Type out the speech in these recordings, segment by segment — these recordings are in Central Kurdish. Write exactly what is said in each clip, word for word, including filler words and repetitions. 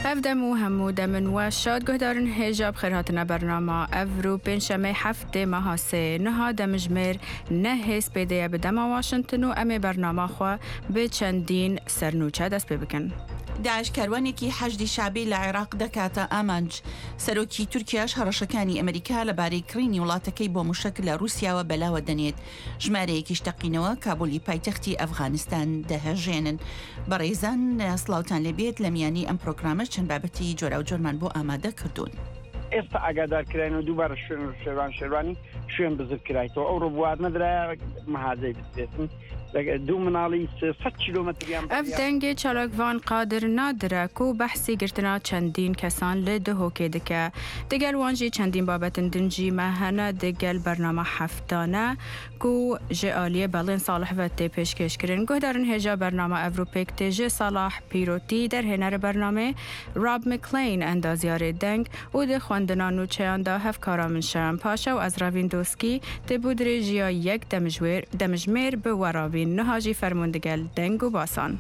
أفدمو همو دمن وشاد گهدارن هجاب خیراتنا برنامه افرو پنجشنبه هفته ماه سه نها دمجمر نه هست پیده بدم واشنطن و امی برنامه خوا به چندین سرنوچه دست ببکن. داعش کاروانێکی حەشدی شابی لە عێراق دەکاتە ئامانج. سەرۆکی تورکیاش هەڕەشەکانی ئەمریکا لەبارەی کڕینی وڵاتەکەی بۆ موشک لە رووسیاوە بەلاوە دەنێت. ژمارەیەکیش تەقینەوە کابولی پایتەختی ئەفغانستان دەهێژێنن. بەڕێزان سڵاوتان لێبێت لە میانی ئەم پرۆگرامە چەند بابەتی جۆرا و جۆرمان بۆ ئامادە کردوون. ئێستا ئاگادارکراین و دووبارە شوێن شێوان شێوانی شوێن بزر کرایتەوە ئەو ڕۆبوار نەدرایە مەهازەی بستێتن دو مناڵی سەد کیلۆمەتریان ئەف دەنگێ چالاکوان قادر نادرە و بەحسی گرتنا چەندین کەسان لە دهۆکێ دکە. دەگەل وانجی چەندین بابەتن دنجی مەهەنە دەگەل بەرنامە هەفتانە و ژێ ئالیە بەڵێن ساڵح وەتێ پێشکەشکردن. گۆدارن هێژا بەرنامە ئەڤروپێک تێژێ ساڵح پیرۆتی دەرهێنەرە بەرنامێ راب مکلین ئەندازیارێ دەنگ و دە خواندنا نوچەیاندا هەفکارا من شەم پاشە و ئەزراڤین دۆسکی دەبوو درێژیا یەک دەمژمێر بە وەراوین نهاجی فرماندگل دنگ و باسان.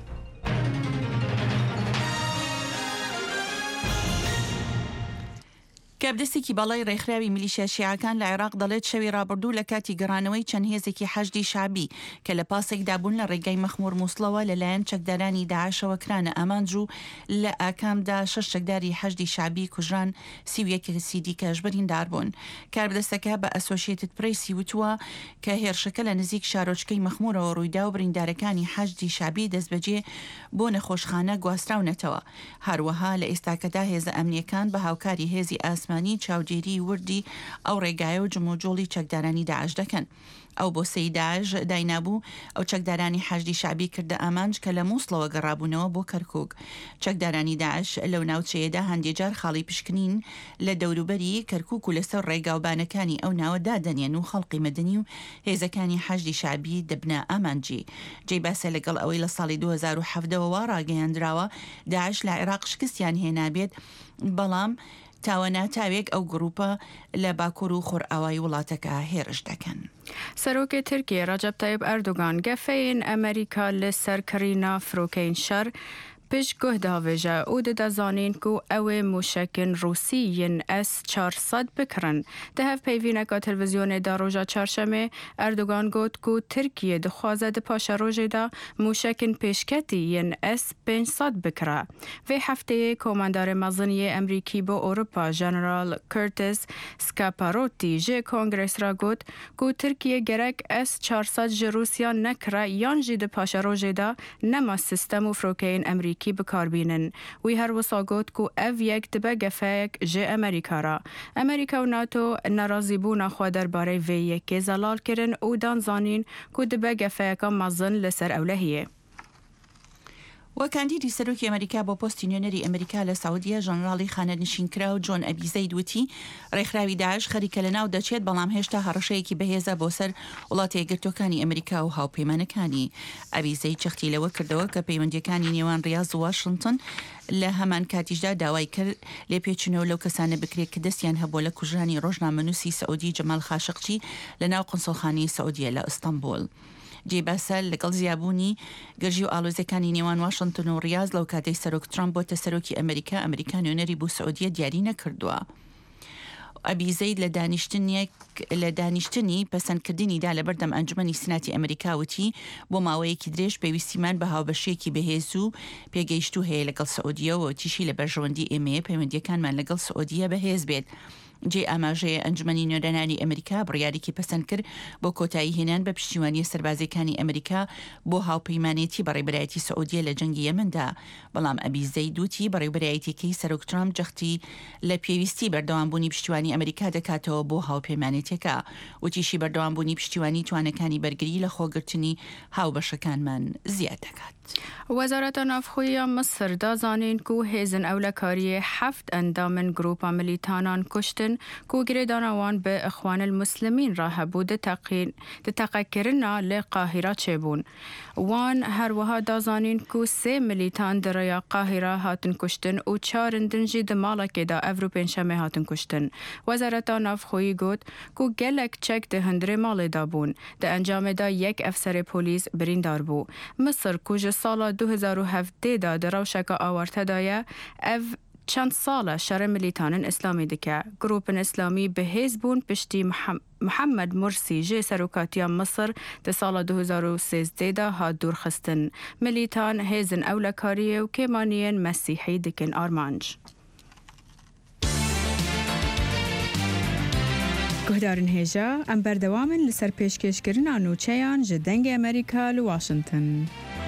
کابدەستێکی باڵای ڕێکخراوی میلیشیا شیعەکان لە عێراق دەڵێت شەوی ڕابردوو لە کاتی گەڕانەوەی چەند هێزێکی حەشدی شابی کە لە پاسێکدا بوون لە ڕێگای مەخموور مووسڵەوە لەلایەن چەکدارانی داعشەوە کرانە ئامانج و لە ئاکامدا شەش چەکداری حەشدی شابی کوژران سی و یەک کەسی دیکەش بریندار بوون. کاربدەستەکە بە ئەسۆشیێتد پرێسی وتووە کە هێرشەکە لە نزیک شارۆچکەی مەخموورەوە ڕوویدا و بریندارەکانی حەشدی شابی دەستبەجێ بۆ نەخۆشخانە گواستراونەتەوە. هەروەها لە ئێستاکەدا هێزە ئەمنیەکان بە هاوکاری هێزی ئاسمانی چاودێری وردی ئەو ڕێگایە و جموجۆڵی چەکدارانی داعش دەکەن. ئەو بۆ سەی داعش داینابوو ئەو چەکدارانی حەشدی شابی کردە ئامانج کە لە مووسڵەوە گەڕابوونەوە بۆ کەرکووک. چەکدارانی داعش لەو ناوچەیەدا هەندێجار خاڵی پشکنین لە دەوروبەری کەرکووک و لەسەر ڕێگاوبانەکانی ئەو ناوە دادەنێن و خەڵقی مەدەنی و هێزەکانی حەشدی شابی دەبنە ئامانجی. جێی باسە لەگەڵ ئەوەی لە ساڵی دوو هەزار و حەڤدەوە ڕاگەیاندراوە داعش لە عێراق شکستیان هێنابێت، بەڵام تاوە ناتاوێک ئەو گروپە لە باکوور و خۆرئاوای وڵاتەکە هێرش دەکەن. سەرۆکی تورکیە ڕەجەب تایب ئەردۆغان گەفەین ئەمریکا لە سەرکەرینا فرۆکەین شەر پیش گهده ویژه او ده زانین کو اوه موشکن روسیین اس چهارصد بکرن. ده هف پیوینه که تلویزیون دا روژا چهارشنبه اردوغان گفت کو ترکیه دخوازه ده پاش روژه دا موشکن پیشکتیین اس پانصد بکره. و هفته کماندار مزنی امریکی با اروپا جنرال کرتس سکاپاروتی جه کنگرس را گفت کو ترکیه گرک اس چهارصد جه روسیا نکره یان جی ده پاش روژه دا نما سیستم و فروکین امریکی کی بکار بینن. وی هر وسا گفت کو اف یک دبه گفایک جه امریکا را. امریکا و ناتو نرازی بونا خوا درباره وی یک زلال کرن او دان زانین کو دبه گفایک مزن لسر اولهیه. وەکاندیدی سەرۆکی ئەمریکا بۆ پۆستی نوێنەری ئەمریکا لە سعودیە ژەنەراڵی خانەنشینکراو جۆن ئەبیزەید وتی ڕێکخراوی داعش خەریکە لەناو دەچێت، بەڵام هێشتا هەڕەشەیەکی بەهێزە بۆ سەر وڵاتە یەکگرتووەکانی ئەمریکا و هاوپەیمانەکانی. ئەبیزەید چەختی لەوە کردەوە کە پەیوەندیەکانی نێوان ڕیاض و واشنگتن لە هەمان کاتیشدا داوای کرد لێپێچنەوە لەو کەسانە بکرێت کە دەستیان هەبووە لە کوژرانی ڕۆژنامەنووسی سعودی جەمال خاشقچی لەناو قونسڵخانەی سعودیە لە ئەستەمبول. جێباسە لەگەڵ زیابوونی گەژی و ئالۆزەکانی نێوان واشنگتن و ڕیاض لەو کاتەی سەرۆک ترامپ بۆتە سەرۆکی ئەمریکا، ئەمریکا نوێنەری بۆ سعودیە دیاری نەکردووە. ئەبیزەید لە دانیشتنیەک لە دانیشتنی پەسەندکردنیدا لە بەردەم ئەنجومەنی سناتی ئەمریکا وتی بۆ ماوەیەکی درێژ پێویستیمان بە هاوبەشێکی بەهێز و پێگەیشتوو هەیە لەگەڵ سعودیەوە، تیشی لە بەرژەوەندی ئێمەیە پەیوەندیەکانمان لەگەڵ سعودیە بەهێز بێت. جێ ئاماژەیە ئەنجومەنی نوێنەرانی ئەمریکا بڕیارێکی پەسەند کرد بۆ کۆتایی هێنان بە پشتیوانی سەربازەکانی ئەمریکا بۆ هاوپەیمانێتی بەڕێبەرایەتی سعودیە لە جەنگی یەمەندا، بەڵام ئەبیزەید دوتی بەڕێبەرایەتیەکەی سەرۆک ترامپ جەختی لە پێویستی بەردەوامبوونی پشتیوانی ئەمریکا دەکاتەوە بۆ هاوپەیمانێتەکە، وتیشی بەردەوامبوونی پشتیوانی توانەکانی بەرگری لە خۆگرتنی هاوبەشەکانمان زیاد دەکات. وزارت نافخوی مصر دازانین کو هیزن اولکاری هفت اندامن گروپا ملیتانان کشتن کو گریدانوان به اخوان المسلمین راه بود تقین تقکرنا لقاهره چبون. وان هر وها دازانین کو سه ملیتان دریا قاهره هاتن کشتن و چارندن جی دمالک دا اروپین شمه هاتن کشتن. وزارت نافخوی گوت کو گلک چک ده هندره مال دابون. ده انجام دا یک افسر پلیس بریندار بو. مصر کوج سال دو هزار و هفده دا دروشک آورته دایه اف چند ساله شر ملیتان اسلامی دکه گروپ اسلامی به حزبون پشتی محمد مرسی جه سروکاتیا مصر ده سال دو هزار و سیزده ده ها دور خستن ملیتان هیزن اولکاریه و کمانین مسیحی دکن آرمانج. گهدارن هیجا ام بردوامن لسر پیشکشکرین آنوچهان جدنگ امریکا لواشنطن.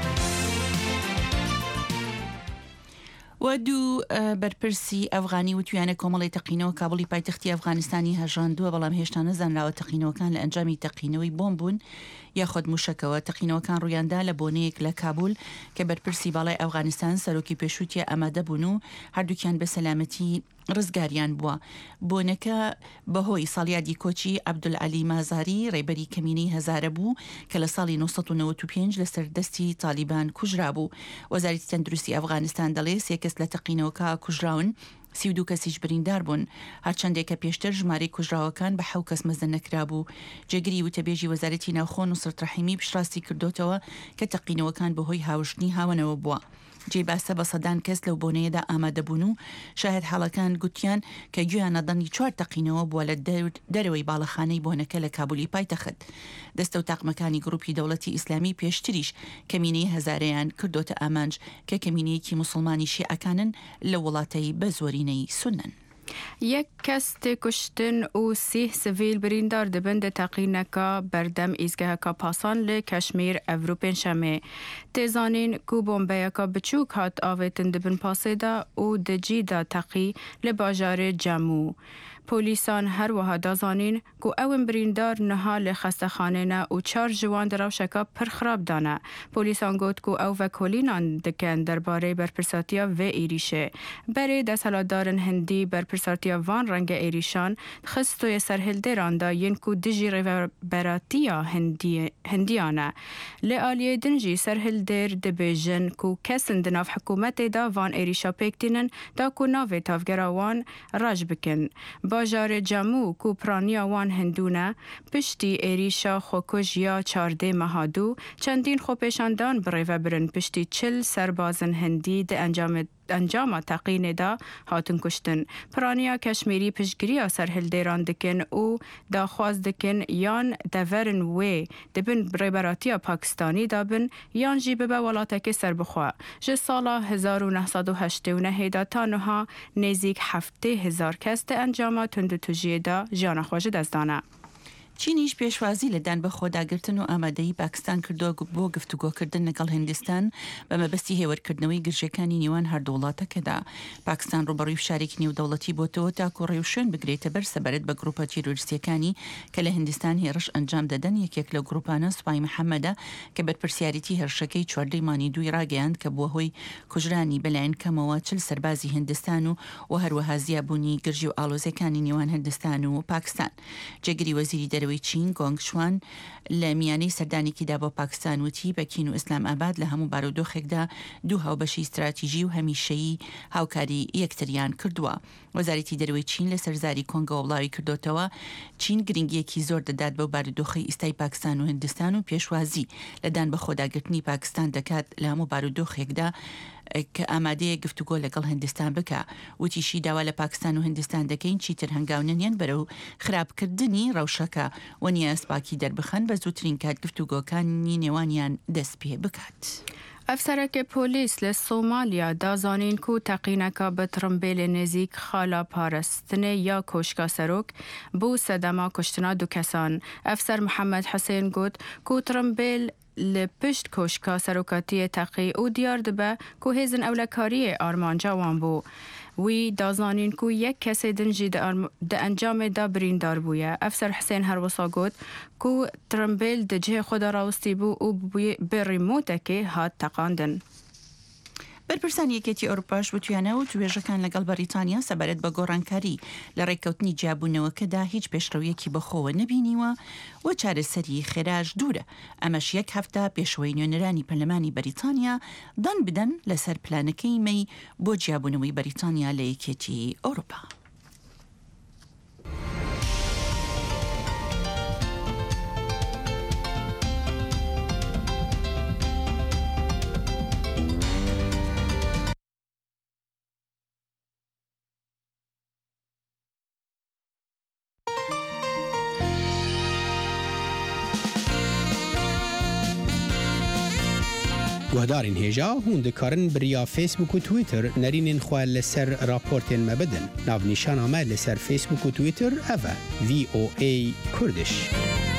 و دوو بەرپرسی ئەفغانی وتویانە کۆمەڵی تەقینەوە کابڵی پایتەختی ئەفغانستانی هەژاندووە بەڵام هێشتا نەزانراوە تەقینەوەکان لە ئەنجامی تەقینەوەی بۆم بوون یاخود موشکەوە. تەقینەوەکان ڕوویاندا لە بۆنەیەک لە کابول کە بەرپرسی باڵای ئەفغانستان سەرۆکی پێشووتیە ئامادە بوون و هەردووکیان بە سەلامەتی ڕزگاریان بووە. بۆنەکە بەهۆی ساڵیادی کۆچی عەبدولعەلی مازاری ڕێبەری کەمینەی هەزارە بوو کە لە ساڵی نۆ سەد و نەوەت و پێنج لەسەر دەستی تالیبان کوژرا بوو. وەزارەتی تەندروستی ئەفغانستان دەڵێ سێ کەس لە تەقینەوەکە کوژراون، سی و دوو کەسیش بریندار بوون. هەرچەندێکە پێشتر ژمارەی کوژراوەکان بە حەو کەس مەزن نەکرا بوو. جێگری وتەبێژی وەزارەتی ناوخۆ نوسرت ڕەحیمی پشتڕاستی کردوتەوە کە تەقینەوەکان بەهۆی هاوشتنی هاونەوە بووە. جێباسە بە سەدان کەس لەو بۆنەیەدا ئامادەبوون و شاهد حاڵەکان گوتیان کە گویان نەدەنی چوار تەقینەوە بووە لە دەرەوەی باڵەخانەی بۆنەکە لە کابولی پایتەخت. دەستە و تاقمەکانی گروپی دەوڵەتی ئیسلامی پێشتریش کەمینەی هەزارەیان کردوتە ئامانج کە کەمینەیەکی موسڵمانی شیعەکانن لە وڵاتەی بە زۆرینەی سونن. یک کس کشتن و سی سویل بریندار دبن ده تقینکا بردم ایزگاه کا پاسان ل کشمیر اوروپین شمه تیزانین کو بومبه کا بچوک هات آویتن دبن پاسه دا و دجی دا تقی ل باجار جمو. پولیسان هر وها دازانین کو اوین بریندار نها ل خستخانه نه و چار جوان درو شکا پر خراب دانه. پولیسان گوت کو او وکولینان دکن درباره برپرساتیا و ایریشه. بره دستالدارن هندی برپرساتیا وان رنگ ایریشان خستوی سرهلدران دا ین کو دجی ریوربراتیا هندی هندیانه. ل آلیه دنجی سرهلدر دبیجن کو کسن دناف حکومت دا وان ایریشا پیکتینن دا کو ناوی تافگراوان راج بکن. باجار جمو کو پرانیا وان هندونه پشتی ایریشا خوکش یا چارده مهادو چندین خوپشاندان بریوه برن پشتی چل سربازن هندی ده انجام انجام تقین دا هاتن کشتن. پرانیا کشمیری پشگری سرهلدران دکن او دا خواز دکن یان دورن وی دبن بریبراتی پاکستانی دابن یان جی به ولاتک سر بخوا. جه سالا هزار و نهصد و هشتاد و نه دا تانها نزیک هفته هزار کس ده انجام تند توجیه دا جان خواجه دزدانه. چینیش پێشوازی لەدان بە خۆداگرتن و ئامادەی پاکستان کردووە بۆ گفتوگۆکردن لەگەڵ هیندستان بە مەبەستی هێوەرکردنەوەی گرژەکانی نێوان هەردوو وڵاتەکەدا. پاکستان ڕوبەڕووی فشارێکی نێودەوڵەتی بۆتەوە تاکو ڕێوشێن بگرێتە بەر سەبارەت بە گروپە تیرۆریستیەکانی کە لە هیندستان هێرش ئەنجام دەدەن. یەکێک لە گروپانە سوپای محەممەدە کە بەرپرسیارەتی هێرشەکەی چواردەی مانی دووی ڕاگەیاند کە بووە هۆی کوژرانی بەلایەن کەمەوە چل سەربازی هیندستان و و هەروەها زیابوونی گرژی و ئاڵۆزەکانی نێوان هیندستان و پاکستان. جێگری وەزیری دەرەوەی چین گۆنگ شوان لە میانەی سەردانێکیدا بۆ پاکستان وتی پەکین و ئیسلام ئاباد لە هەموو بارودۆخێکدا دوو هاوبەشی استراتیژی و هەمیشەیی هاوکاری یەکتریان کردووە. وەزارەتی دەرەوەی چین لە سەرزاری کۆنگەوە وڵاوی کردوتەوە چین گرنگیەکی زۆر دەدات بەو بارودۆخی ئیستای پاکستان و هیندستان و پێشوازی لەدان بە خۆداگرتنی پاکستان دەکات لە هەموو بارودۆخێکدا کە ئامادەیە گفتوگۆ لەگەڵ هیندستان بکە. وتیشی داوا لە پاکستان و هیندستان دەکەین چیتر هەنگاونێنیان بەرەو خراپکردنی ڕەوشەکە وەنیە سپاکی دەربخەن بە زووترین کات گفتوگۆکانی نێوانیان دەست پێ بکات. افسرک پلیس ل سومالیا دازانین کو تقینکا به ترمبیل نزیک خالا پارستنه یا کشکا سروک بو صدما کشتنا دو کسان. افسر محمد حسین گوت کو ترمبیل لپشت کشکا سروکاتی تقی او دیار دبه کو هیزن اولکاری آرمانجا وان بو. وی دازانین کو یک کسی دنجی ده انجام دا بریندار بویه. افسر حسین هر وصا گوت کو ترمبیل ده جه خود راوستی بو او به ریموته که هات تقاندن. بەرپرسان یەکێتی ئەوروپاش وتویانە و توێژەکان لەگەڵ بەریتانیا سەبارەت بە گۆڕانکاری لە ڕێککەوتنی جیابوونەوەکەدا هیچ پێشڕەویەکی بەخۆوە نەبینیوە و چارەسەری خێراش دوورە. ئەمەش یەک هەفتە پێشەوەی نوێنەرانی پەرلەمانی بەریتانیا دان بدەن لەسەر پلانەکەی مەی بۆ جیابوونەوەی بەریتانیا لە یەکێتی ئەوروپا. گهدارین هیجا هون دکارن بریا فیسبوک و تویتر نرینین خواه لسر راپورتین مبدن. ناو نیشان آمد لسر فیسبوک و تویتر اوه وی او ای کردش.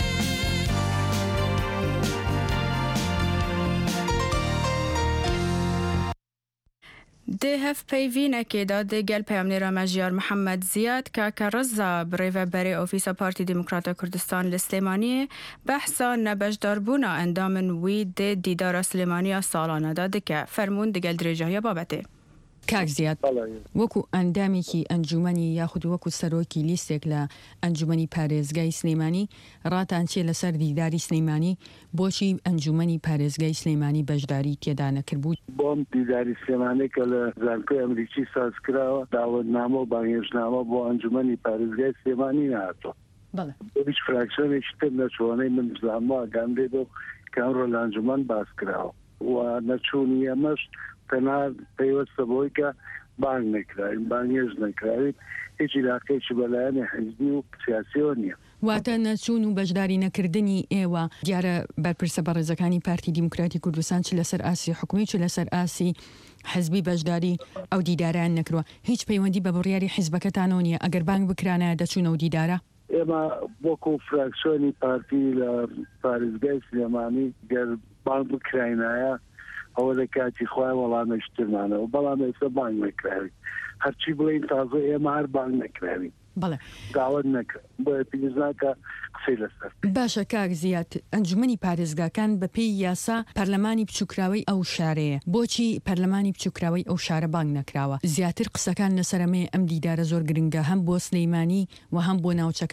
ده هف پیوین اکیدا ده گل پیامنیر مجیار محمد زیاد که که رضا بریو بری اوفیسا پارتی دموکرات کردستان لسلیمانی بحثا نبشدار بونا اندامن وی ده دیدار سلیمانی سالانه داده که فرمون ده گل درجه بابته. کاک زیاد وەکو ئەندامێکی ئەنجومەنی یاخود وەکو سەرۆکی لیستێک لە ئەنجومەنی پارێزگای سلەیمانی ڕاتان چێ لەسەر دیداری سلەیمانی بۆچی ئەنجومەنی پارێزگای سلەیمانی بەشداری تێدا نەکردبوو؟ بۆم دیداری سلەیمانی کە لە زانکۆی ئەمریکی سازکراوە داوەتنامە و بانگێژنامە بۆ ئەنجومەنی پارێزگای سلەیمانی نهاتۆ. بەڵێ هیچ فراکسیۆنێکی تر نەچوانەی من بزانمەوە ئاگام لێ بۆ کە ئەمڕۆ لە ئەنجومەن باس کراوە و نەچوونی ئەمەش تەنها پەیوەستە بۆی کە بانگ نەکراوین بانگێژ نەکراوین هیچ علاقەیەکی بەلایەنی حیزبی و سیاسیەوە نییە. واتە نەچوون و بەشداری نەکردنی ئێوە دیارە بەرپرسە بەڕێزەکانی پارتی دیموکراتی کوردستان چ لەسەر ئاسی حکومی چ لەسەر ئاسی حزبی بەشداری ئەو دیداران نەکردووە هیچ پەیوەندی بە بڕیاری حیزبەکەتانەوە نییە ئەگەر بانگ بکرانە دەچوونە و دیدارە؟ ئێمە وەکو فراکسیۆنی پارتی لە پارێزگای سلێمانی گەر بانگ بکراینایە ئەوە لە کاتی خوای وەڵامەشترمانەوە بەڵام ئێستا بانگ نەکراوین هەرچی بڵین تازە ئێمە هەر بانگ نەکراوین بەڵێ داوت نەکرد بۆیە پێویست ناکە قسەی لەسەر. باشە کاک زیاد ئەنجومەنی پارێزگاکان بە پێی یاسا پەرلەمانی بچووکراوەی ئەو شارەیە بۆچی پەرلەمانی بچووکراوەی ئەو شارە بانگ نەکراوە زیاتر قسەکان لەسەرەمێ ئەم دیدارە زۆر گرنگە هەم بۆ سلەیمانی و هەم بۆ ناوچەکە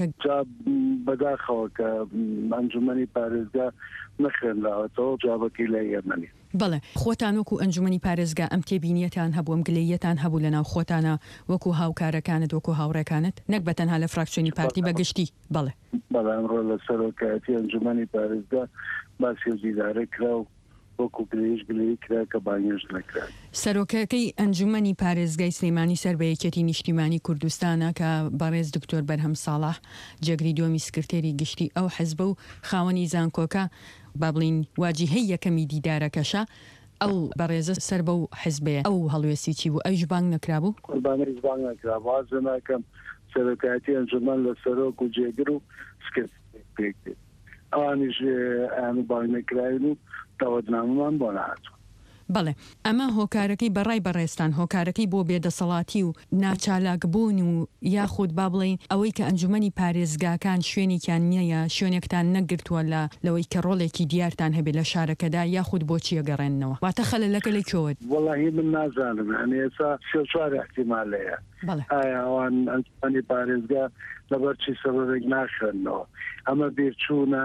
بەداخەوە کە ئەنجومەنی پارێزگا نەخێنراوەتەوە جوابەکەی لای ئێمەنی. بەڵێ خۆتان وەکو ئەنجومەنی پارێزگا ئەم تێبینیەتان هەبوو ئەم گلەیەتان هەبوو لەناو خۆتانە وەکو هاوکارەکانت وەکو هاوڕێکانت نەک بەتەنها لە فراکسیۆنی پارتی بەگشتی بەڵێ بەڵێ ئەمڕۆ لە سەرۆکایەتی ئەنجومەنی پارێزگا باسی دیدارە کرا و وەکو گلەیش گلەیی کرا کە بانگێژ نەکرا. سەرۆکەکەی ئەنجومەنی پارێزگای سلەیمانی سەر بە یەکێتی نیشتیمانی کوردستانە کە بەڕێز دکتۆر بەرهەم ساڵح جێگری دووەمی سکرتێری گشتی ئەو حیزبە و خاوەنی زانکۆکە با بڵین واجیهەی یەکەمی دیدارەکەشە ئەو بەڕێزە سەر بە و حیزبەیە ئەو هەڵوێستی چی بوو ئەوش بانگ نەکرابوو؟ قوربانەی بانگ نەکرا وازە ناکەم سەرۆکایەتی ئەنجومەن لە سەرۆک و جێگر و سکرت پێک دێت ئەوانیش ئەیان بانگ نەکراون و داوەتنامەمان بۆ نهاتووە. بەڵێ ئەمە هۆکارەکەی بەڕای بەڕێستان هۆکارەکەی بۆ بێدەسەڵاتی و ناچالاکبوون و یاخود با بڵێن ئەوەی کە ئەنجومەنی پارێزگاکان شوێنێکیان نییە شوێنێکتان نەگرتووە لە لەوەی کە ڕۆڵێکی دیارتان هەبێت لە شارەکەدا یاخود بۆچیە گەڕێننەوە واتە خەلەلەکە لە کۆوت وەڵاهی من نازانم هەنێ ئێستا سێ چوار احتیمال لەیە ئایا ئەوان ئەنجومەنی پارێزگا لەبەر چی سەبەبێک ناخوێننەوە ئەمە بێرچوونە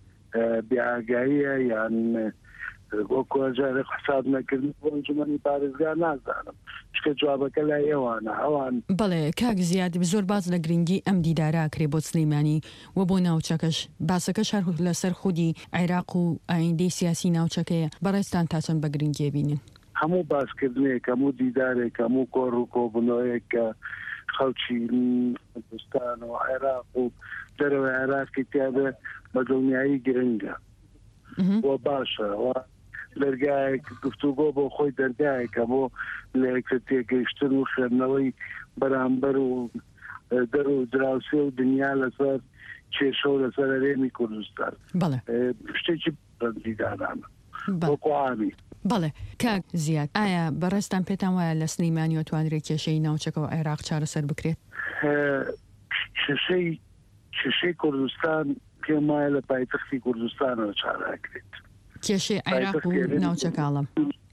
بێئاگاییە یان وەکوجارێک حساب نەکردن بۆ ئەنجومەنی پارێزگا نازانم چکە جوابەکە لای ئێوانە ئەوان. بەڵێ کاک زیاد زۆر باز لە گرنگی ئەم دیدارە کرێ بۆ سلەیمانی و بۆ ناوچەکەش باسەکەش هەر لەسەر خودی عێراق و ئایندەی سیاسی ناوچەکەیە بەڕێستان تا چەند بە گرنگی بینن هەموو باسکردنێک هەموو دیدارێک هەموو کۆڕ و کۆبنەوەیەک کە خەڵکی کوردستان و عێراق و دەرەوەی عێراقی تیاابێ بە دڵنیایی گرنگە وە باشە دەرگایەک گفتوگۆ بۆ خۆی دەرگایەکە بۆ لە یەکتێگەیشتن و خوێندنەوەی بەرامبەر و دەر و دراوسێ و دنیا لەسەر کێشە و لەسەر هەرێمی کوردستان شتێکی دیدارانە وەکوعامی. بەڵێ کاک زیاد ئایا بەڕێستان پێتان وایە لە سلەیمانی توانرێت کێشەی ناوچەکەەوە عێراق چارەسەر بکرێت؟ کێشەی کێشەی کوردستان پێم وایە لە پایتەختی کوردستانەوە چارەکرێت کێشەی عێراق و ناوچەکاڵم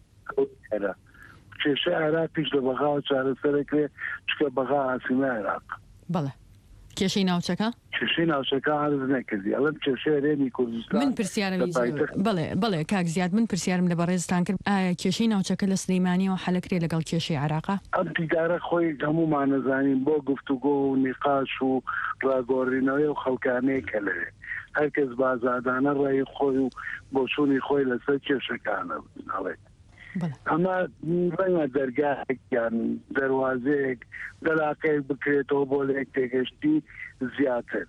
کێشەی عێراقیش لە بەغاوە چارەسەرەکرێت چکە بەغا ئاسیمە عێراق. بەڵێ کێشەی ناوچەکە کێشەی ناوچەکە عرض نەکردی ئەڵەم کێشەی هەرێمی کوردستان من پرسیارم بڵێ بڵێ کاک زیاد من پرسیارم لە بەڕێزتان کرد ئایا کێشەی ناوچەکە لە سلەیمانیەوە حەلەکرێت لەگەڵ کێشەی عێراقا؟ ئەم دیدارە خۆی هەمومان نەزانین بۆ گفتوگۆ و نیقاش و ڕاگۆڕینەوەی و خەڵکانەیەکە لەوێ هەرکەس بازادانە ڕێی خۆی و بۆچوونی خۆی لەسەر کێشەکانە ناڵێت ئەمە ڕەنگە دەرگایەک یان دەواازەیەک دەلاقەیەک بکرێتەوە بۆ لە یەک تێگەشتی زیاتر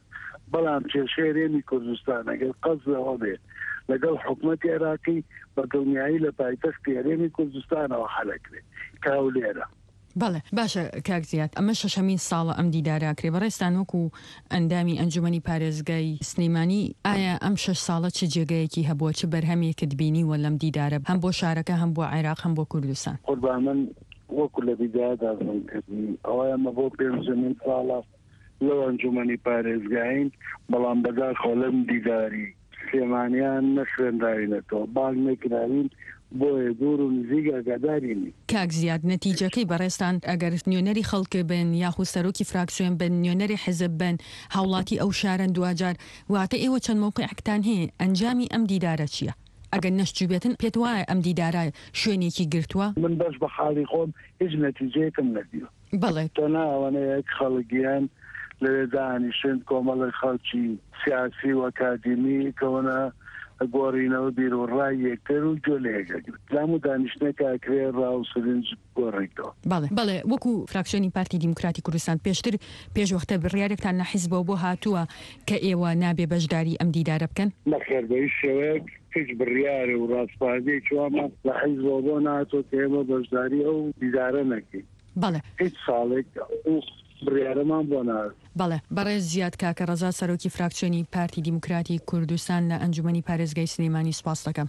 بەڵام کێشەی هەرێمی کوردستان ئەگەر قەزەوە بێ لەگەڵ حکوومەتی عێراقی بە دڵنیایی لە پایتەختی هەرێمی کوردستانەوە حەلەکرێت کاو لێرە. بەڵێ باشە کاکزیات ئەمە شەشەمین ساڵە ئەم دیداراکرێ بەڕێستان وەکو ئەندامی ئەنجومەنی پارێزگای سلەیمانی ئایا ئەم شەش ساڵە چ جێگەیەکی هەبووە چ بەرهەمێکت بینیوە لەم دیدارە هەم بۆ شارەکە هەم بۆ عێراق هەم بۆ کوردستان؟ قوربان من وەکو لە بیدادا ڕوونکردنی ئەوە ئەمە بۆ پێنجەمین ساڵە لەو ئەنجومەنی پارێزگاین بەڵام بەداخەوە لەم دیداری سلێمانیان نەخوێنداوینەتەوە بانگ نەکراوین بۆیە دوور و نزیک ئاگادارینی. کاک زیاد نەتیجەکەی بەڕێستان ئەگەر نوێنەری خەڵکە بن یاخود سەرۆکی فراکسیۆن بن نوێنەری حزب بن هاوڵاتی ئەو شارن دوجار واتە ئێوە چەند موقعیەکتان هەیە ئەنجامی ئەم دیدارە چییە؟ ئەگەر نەشتوبێتن پێت وایە ئەم دیدارە شوێنێکی گرتووە؟ من بەش بە حاڵی خۆم هیچ نەتیجەیەکم نەدیوە. بەڵێ تۆ ناوانەیەک خەڵکیان لەوێ دانیشتن کۆمەڵی خەڵکی سیاسی و ئەکادیمی کەونە گۆڕینەوە بیرۆڕای یەکتر و جۆ لەیەکەگرێت لام و دانیشتنێک ئاکرێ ڕاو سرنج گۆڕێتەوە. بەڵێ بەڵێ وەکو فراکسیۆنی پارتی دیموکراتی کوردستان پێشتر پێشوەختە بڕیارێکتان لە حیزبەوە بۆ هاتووە کە ئێوە نابێ بەشداری ئەم دیدارە بکەن؟ نەخێر بەهیچ شێوەیەک هیچ بڕیارە و ڕاستپاردەیەکی وامە لە حیزبەوە بۆ نهاتۆ کە ئێمە بەشداری ئەو دیدارە نەکەین. بەڵێ هیچ ساڵێک بڕیارەمان بۆ نهات. بەڵێ بەڕێز زیاد کاکە ڕەزا سەرۆکی فراکسیۆنی پارتی دیموکراتی کوردستان لە ئەنجومەنی پارێزگای سلەیمانی سپاس دەکەم.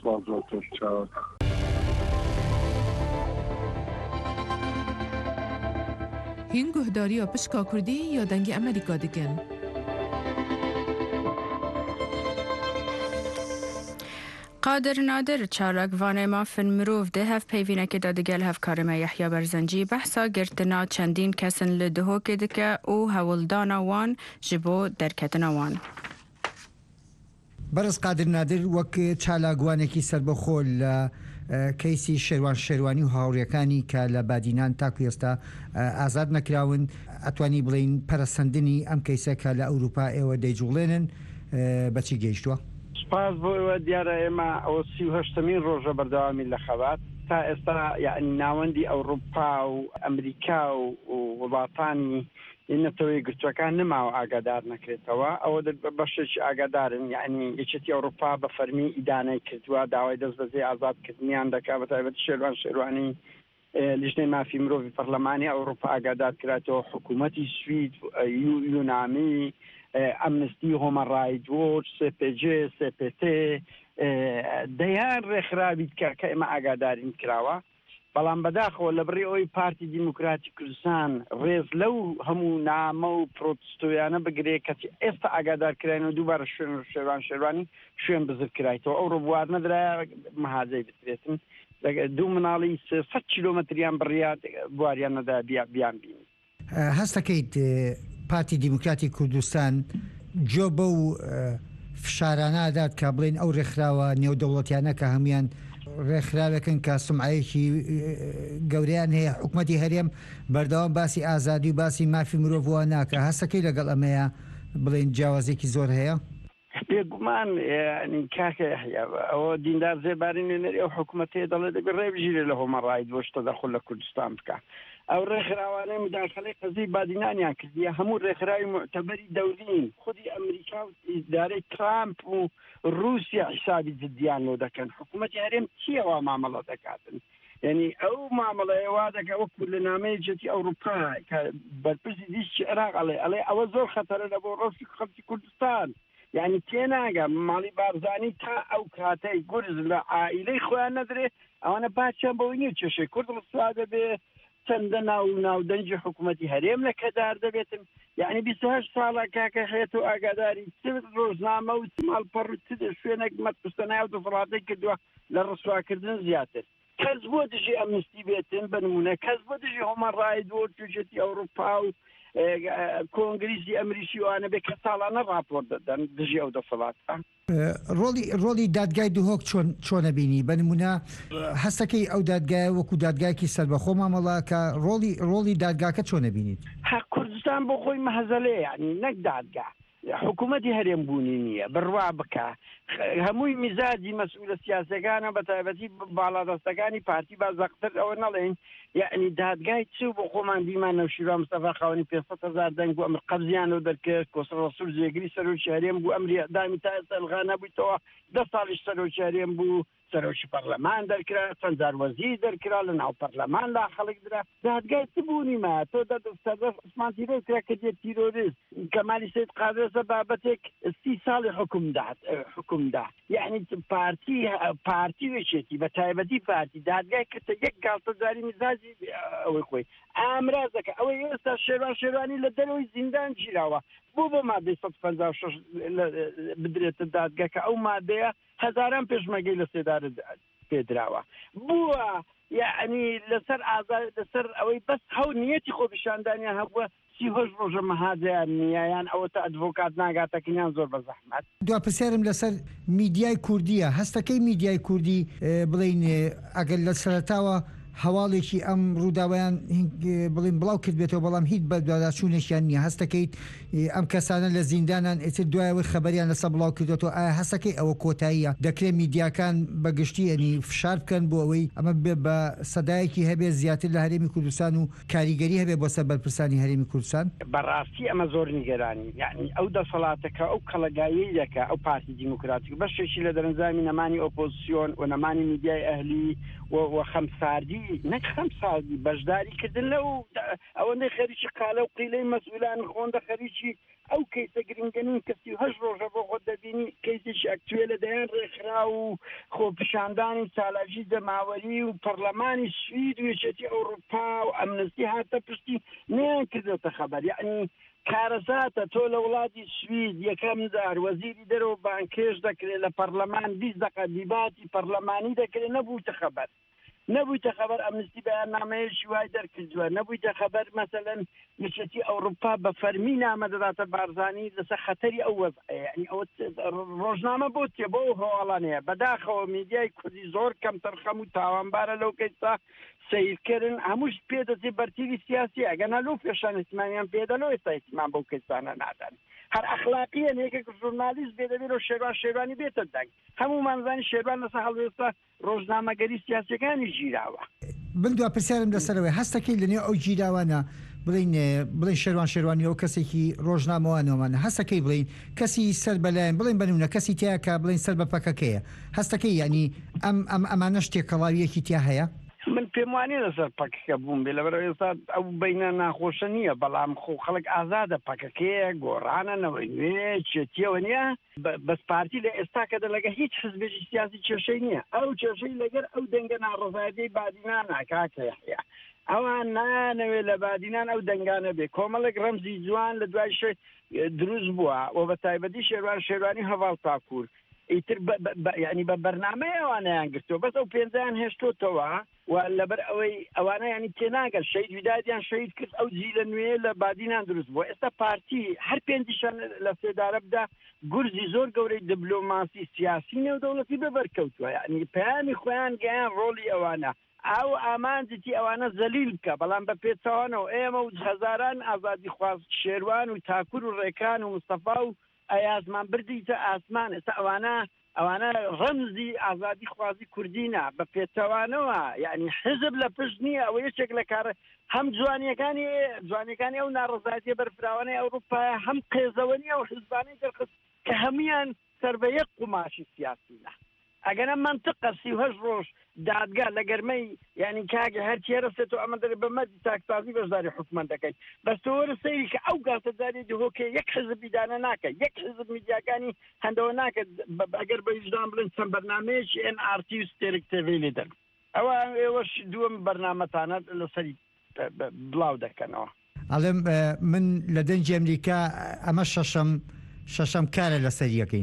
هین گوهداری و پشکا کردی یا دنگی ئەمریکا دکن؟ قادر نادر چالاکوانê mafin mirov dê hevpeyvînekê de digel hevkarê me Yehya Berzanjî behsa girtina çendîn kesin li dihokê dike û hewildana wan ji bo derketina wan. بەرز قادر نادر وەک چالاگوانێکی سربەخۆ لە کەیسی شێروان شێروانی و هاوڕێکانی کە لە بادینان تاکو ئێستا ئازاد نەکراون ئەتوانی بڵین پەرەسەندنی ئەم کەیسە کە لە ئەوروپا ئێوە دەیجوڵێنن بەچی گەیشتووە؟ سپاس بۆ ئێوە دیارە ئێمە ئەوە سی و هەشتمین ڕۆژە بەردەوامی لە خەبات تا ئێستا یعنی ناوەندی ئەوروپا و ئەمریکا و وڵاتانی نەتەوەی گرتوەکان نماوە ئاگادار نەکرێتەوە ئەوە بەشێکی ئاگادارن یعنی یەکێتی ئەوروپا بە فەرمی ئیدانەی کردووە داوای دەست بەجێ ئازادکردنیان دەکات بە تایبەتی شێروان شێروانی لیژنەی مافی مرۆڤی پەرلەمانی ئەوروپا ئاگادار کراتەوە حکوومەتی سوید یونامی ئەمنستی هۆمەن ڕایت وۆچ سێ پێ جێ سێ پێ تێ دەیان ڕێکخراوی کە کە ئێمە ئاگادارین کراوە بەڵام بەداخەوە لە بڕی ئەوی پارتی دیموکراتی کوردستان ڕێز لەو هەموو نامە و پرۆتستۆیانە بگرێ کەچی ئێستا ئاگادارکراینەوە دووبارە شوێن شێوان شێوانی شوێن بزر کرایتەوە ئەو ڕۆبوار نەدرایە مەهازەی بترێتن دوو مناڵی سەد کیلۆمەتریان بڕیات بواریان نەدا بیان بینی. هەستەکەیت پارتی دیموکراتی کوردستان جۆ بەو فشارانەدات کە بڵێن ئەو ڕێکخراوە نێودەوڵەتیانە کە هەمویان ڕێکخراوێکن کە سمعەیەکی گەورەیان هەیە حکوومەتی هەرێم بەردەوام باسی ئازادی و باسی مافی مرۆڤ ناکە هەستەکەی لەگەڵ ئەمەیە بڵێن جیاوازێکی زۆر هەیە؟ بێگومان کاکە ئەوە دیندار زێباری نوێنەری ئەو حکوومەتەیە دەڵێ دەبێت ڕێبژیرێ لە هۆمەن ڕایت وۆچ تەدەخل لە کوردستان بکە ئەو ڕێکخراوانەی مداخەلەی قەزەی بادینانیان کردیە هەموو ڕێکخراوی معتەبەری دەورین خودی ئەمریکا و ئیدارەی ترامپ و رووسیا حسابی جدیان لۆ دەکەن حکوومەتی هەرێم چیەوە مامەڵە دەکاتن یعنی ئەو مامەڵەیە وا دەکە وەکو لە نامەیەکی ئەوروپا کە بەرپرسی دیشتی عێراق ئەڵێ ئەڵێ ئەوە زۆر خەتەرە لە بۆ ڕۆژی خەڵکی کوردستان یعنی تێناگە ماڵی بارزانی تا ئەو کاتەی گورز لە عائیلەی خۆیان نەدرێ ئەوانە باچیان بەوەی نیە کێشەی کورد ڕسوا دەبێ چەندە ناو ناودەنجی حکوومەتی هەرێم لە کەدار دەبێتن یعنی بیست و هەشت ساڵە کاکە هێت و ئاگاداری ڕۆژنامە و ماڵپەڕ شوێنێک مەتپستەنای و دەسەڵاتەی کردووە لە ڕسواکردن زیاتر کەس بۆ دژی ئەمنستی بێتن بنمونە کەس بۆ دژی هۆمەن ڕایت وۆچ توێژێتی ئەوروپا و کۆنگریسی ئەمریکی وانە بێ کە ساڵانە راپۆرت دەدەن دژی ئەو دەسەڵاتە ڕۆڵی دادگای دوهۆک چۆنە بینی بنمونە هەستەکەی ئەو دادگای وەکو دادگایکی سەربەخۆ مامەڵا کە ڕۆڵی ڕۆڵی دادگاکە چۆنە بینیت؟ کوردستان بۆ خۆی مەهەزەلەیە یعنی نەک دادگا حکوومەتی هەرێم بوونی نییە بڕوا بکە هەمووی میزاجی مەسئولە سیاسەکانە بە تایبەتی باڵادەستەکانی پارتی بازەقتر ئەوە نەڵێن یعنی دادگای چوو بۆ خۆمان بیمان نەوشیرا مستەفا خاوەنی پێسەد هەزار دەنگ بۆ ئەمر قەبزیانەوە دەرکرد کۆسڕ ڕەسوول جێگری سەرۆکی هەرێم بوو ئەمری دامی تا ئێستا ئەلغا نەبوویتەوە دە ساڵیش سەرۆکی هەرێم بوو سەرۆکی پەرلەمان دەرکرا چەند جار وەزیر دەرکرا لە ناو پەرلەمان لا خەڵک درا دادگای چ بوونی ما تۆ سەردەست عوسمان تیرۆ کرا کە دێت تیرۆریست کەمالی سید قادرێسە بابەتێک سی ساڵی حکم دات حکم دا یعنی پارتی پارتی وێچێتی بە تایبەتی پارتی دادگای کردە یەک گاڵتەجاری میزاجی ئەوەی خۆی ئامرازەکە ئەوەی ئێستا شێوان شێوانی لە دەرەوەی زیندان گیراوە بۆ بۆ مادەی سەد و پەنجا و شەش بدرێتە دادگاکە ئەو مادەیە هەزاران پێشمەگەی لە سێدارە پێدراوە بووە یعنی لەسەر ئازار لەسەر ئەوەی بەس هەو نیەتی خۆپیشاندانیان هەبووە سیهۆش ڕۆژە مەهاجیان نیایان ئەوە تا ئەدڤۆکات ناگاتەکەیان زۆر بە زەحمەت. دواپرسیارم لەسەر میدیای کوردیە هەستەکەی میدیای کوردی بڵین ئەگەر لە سەرەتاوە هەواڵێکی ئەم ڕووداوایان بڵین بڵاو کرد بێتەوە بەڵام هیچ بەدواداچوونێکیان نییە هەستەکەیت ئەم کەسانە لە زیندانان ئێتر دوایەوەی خەبەریان لەسەر بڵاو کردێتەوە ئایا هەستەکەی ئەوە کۆتاییە دەکرێت میدیاکان بەگشتی ئەنی فشار بکەن بۆ ئەوەی ئەمە بە سەدایەکی هەبێت زیاتر لە هەرێمی کوردستان و کاریگەری هەبێت بۆ سەر بەرپرسانی هەرێمی کوردستان بەڕاستی ئەمە زۆر نیگەرانی یعنی ئەو دەسەڵاتەکە ئەو کەڵەگایی دەکە ئەو پارتی دیموکراتیک بەشێکی لە دەرەنجامی نەمانی ئۆپۆزیسیۆن و نەمانی میدیای ئەهلی و خەمساردی نەک خەمساردی بەشداریکردن لەو ئەوەندەی خەریکی قالە و قیلەی مەسئولان خۆندە خەریکی ئەو کەیسە گرنگەنین کەسی هەش ڕۆژە بۆ خۆت دەبینی کەیسێکی ئەکتوێ لە دەیان ڕێکخرا و خۆپیشاندانی سالاژی دەماوەری و پەرلەمانی سوید و یەکێتی ئەوروپا و ئەمنستی هاتە پشتی نەیان کردێتە خەبەر یعنی کارەساتە تۆ لە وڵاتی سوید یەکەم جار وەزیری دەرەوە بانکێش دەکرێت لە پەرلەمان بیست دقە دیباتی پەرلەمانی دەکرێت نەبوویتە خەبەر نەبوویتە خەبەر ئەمنستی بەیاننامەیەکی وای دەرکردووە نەبوویتە خەبەر مەسەلەن یەکێتی ئەوروپا بە فەرمی نامە دەداتە بارزانی لەسەر خەتەری ئەو وەزعە یعنی ئەوە ڕۆژنامە بۆ تێ بۆ هەواڵانەیە بەداخەوە میدیای کوردی زۆر کەم تەرخەم و تاوانبارە لەو کەیسا سیرکردن هەمووش پێدەچێت بەرتیری سیاسی ئەگەنا لەو پێشان ئیتمامیان پێدەنەوە ئێستا ئیتمان بەو کەسانە نادان هەر ئەخلاقیە یەکێک ژورنالیست بێدەبێت و شێوان شێوانی بێتە دەنگ هەموو مانزانی شێوان لەسەر هەڵوێستا ڕۆژنامەگەری سیاسەکانی ژیراوە. بندووە پرسیارم لەسەرەوەی هەستەکەی لەنێو ئەو ژیراوانە بڵین بڵین شێوان شێوانی ئەو کەسێکی ڕۆژنامەوانەوەمانە هەستەکەی بڵین کەسی سەر بەلایەن بڵین بنوونە کەسی تیا کا بڵین سەر بە پەکەکەیە هەستەکەی ینی ئەم ئەم ئەمانە شتێک کەڵاویەکی تیا هەیە من پێم وانێ لەسەر پەکەکە بووم بێ لەبەر ئێستا ئەو بینە ناخۆشە نییە بەڵام خۆ خەڵک ئازادە پەکەکەیە گۆڕانەوەی نوێ چێتیەوە نییە بەس پارتی لە ئێستا کە دەلەگە هیچ حزبێکی سیاسی کێشەی نییە ئەو کێشەی لەگەر ئەو دەنگە ناڕزایەتی بادینان ناکاکە یحیا ئەوان نانەوێت لە بادینان ئەو دەنگانە بێ کۆمەڵێک ڕەمزی جوان لە دوای شێ دروست بووە و بە تایبەتی شێوان شێوانی هەواڵ تاکوور ئیتر ینی بە بەرنامەی ئەوانەیان گرتووە بەس ئەو پێنجیان هێشتۆتەوە و لەبەر ئەوەی ئەوانە ینی تێناگەر شەید ویدادیان شەید کرد ئەو جی لە نوێ لە بادینان دروست بووە ئێستا پارتی هەر پێنجیشان لە سێدارە بدا گورزی زۆر گەورەی دیبلۆماسی سیاسی نێودەوڵەتی بەبەرکەوتووە ینی پەیامی خۆیان گەیان ڕۆڵی ئەوانە ئەو ئامانجی ئەوانە زەلیل بکە بەڵام بە پێچەوانەوە ئێمە و هەزاران ئازادی خواست شێروان و تاکوور و ڕێکان و مستەفا و ئەیازمان بردیتە ئاسمان ئێستا ئەوانە ئەوانە ڕەمزی ئازادی خوازی کوردینە بە پێچەوانەوە یعنی حزب لە پشت نییە ئەوە یەکێک لە کارە هەم جوانیەکانی جوانەکانی ئەو ناڕزایەتیە بەرفراوانەی ئەوروپا هەم قێزەوەنی ئەو حزبانەی دەرخست کە هەمویان سەر بە یەک قوماشی سیاسینە ئەگەنە منطقە سی و هەشت ڕۆژ دادگا لە گەرمەی ینی کاگە هەرچی هەرسێت و ئەمە دەرێ بە مەدی تاکتازی بەشداری حکومەت دەکەیت بەس تۆ وەرە سەیری کە ئەو گاتەداری دهۆکێ یەک حزب بیدانە ناکە یەک حزب میدیاکانی هەندەوە ناکە ئەگەر بە ویژدان بڵێن چەند بەرنامەیەکی ئێن ئار تی و ستێرک تێڤی لێ دەن ئەوە ئێوەش دووەم بەرنامەتانە لەسەری بڵاو دەکەنەوە. ئەڵێم من لە دەنجی ئەمریکا ئەمە شەشەم شەشەم کارە لەسەر یەکەین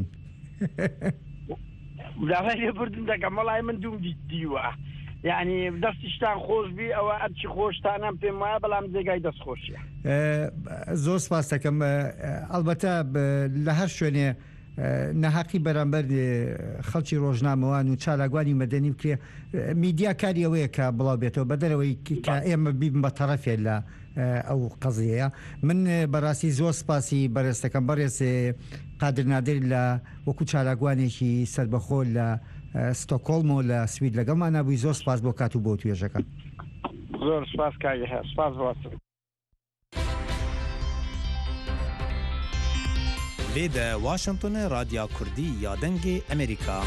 داوای لێ بردن دەکەم وەڵای من دوم دیوە یعنی دەستیشتان خۆش بی ئەوە ئەرچی خۆشتانم پێم وایە بەڵام جێگای دەست خۆشیە. زۆر سپاس دەکەم ئەلبەتە لە هەر شوێنێ نەحەقی بەرامبەر خەڵکی ڕۆژنامەوان و چالاگوانی مەدەنی بکرێ میدیا کاری ئەوەیە کە بڵاو بێتەوە بە دەرەوەی کە ئێمە بیبن بە تەرەفێ لە ئەو قەزیەیە. من بەڕاستی زۆر سپاسی بەڕێستەکەم بەڕێز قادر نادر لە وەکو چالاگوانێکی سربەخۆ لە ستۆکۆڵم و لە سوید لەگەڵمان نبووی. زۆر سپاس بۆ کات و بۆ توێژەکە. زۆر سپاس کاگە هەیە. سپاس بۆ لێدە واشنگتۆنە رادیا کوردی یا دەنگی ئەمریکا.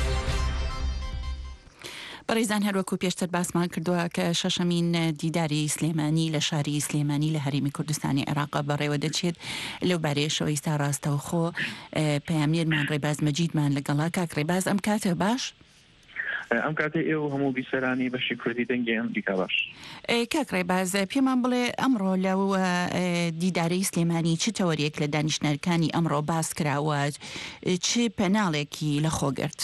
بەڕێزان هەروەکو پێشتر باسمان کردووە کە شەشەمین دیداری سلێمانی لە شاری سلێمانی لە هەرێمی کوردستانی عێراق بەڕێوە دەچێت. لەو بارەیەشەوە ئێستا ڕاستەوخۆ پەیامێرمان ڕێباز مەجیدمان لەگەڵا. کاک ڕێباز ئەم کاتە باش؟ ئەم کاتێ ئێوە هەموو بیسەرانی بەشی کوردی دەنگی ئەمریکا باش. کاک ڕێباز پێمان بڵێ ئەمڕۆ لەو دیدارەی سلێمانی چ تەوەریەک لە دانیشتنەرەکانی ئەمڕۆ باس کراوە، چ پەناڵێکی لە خۆگرت؟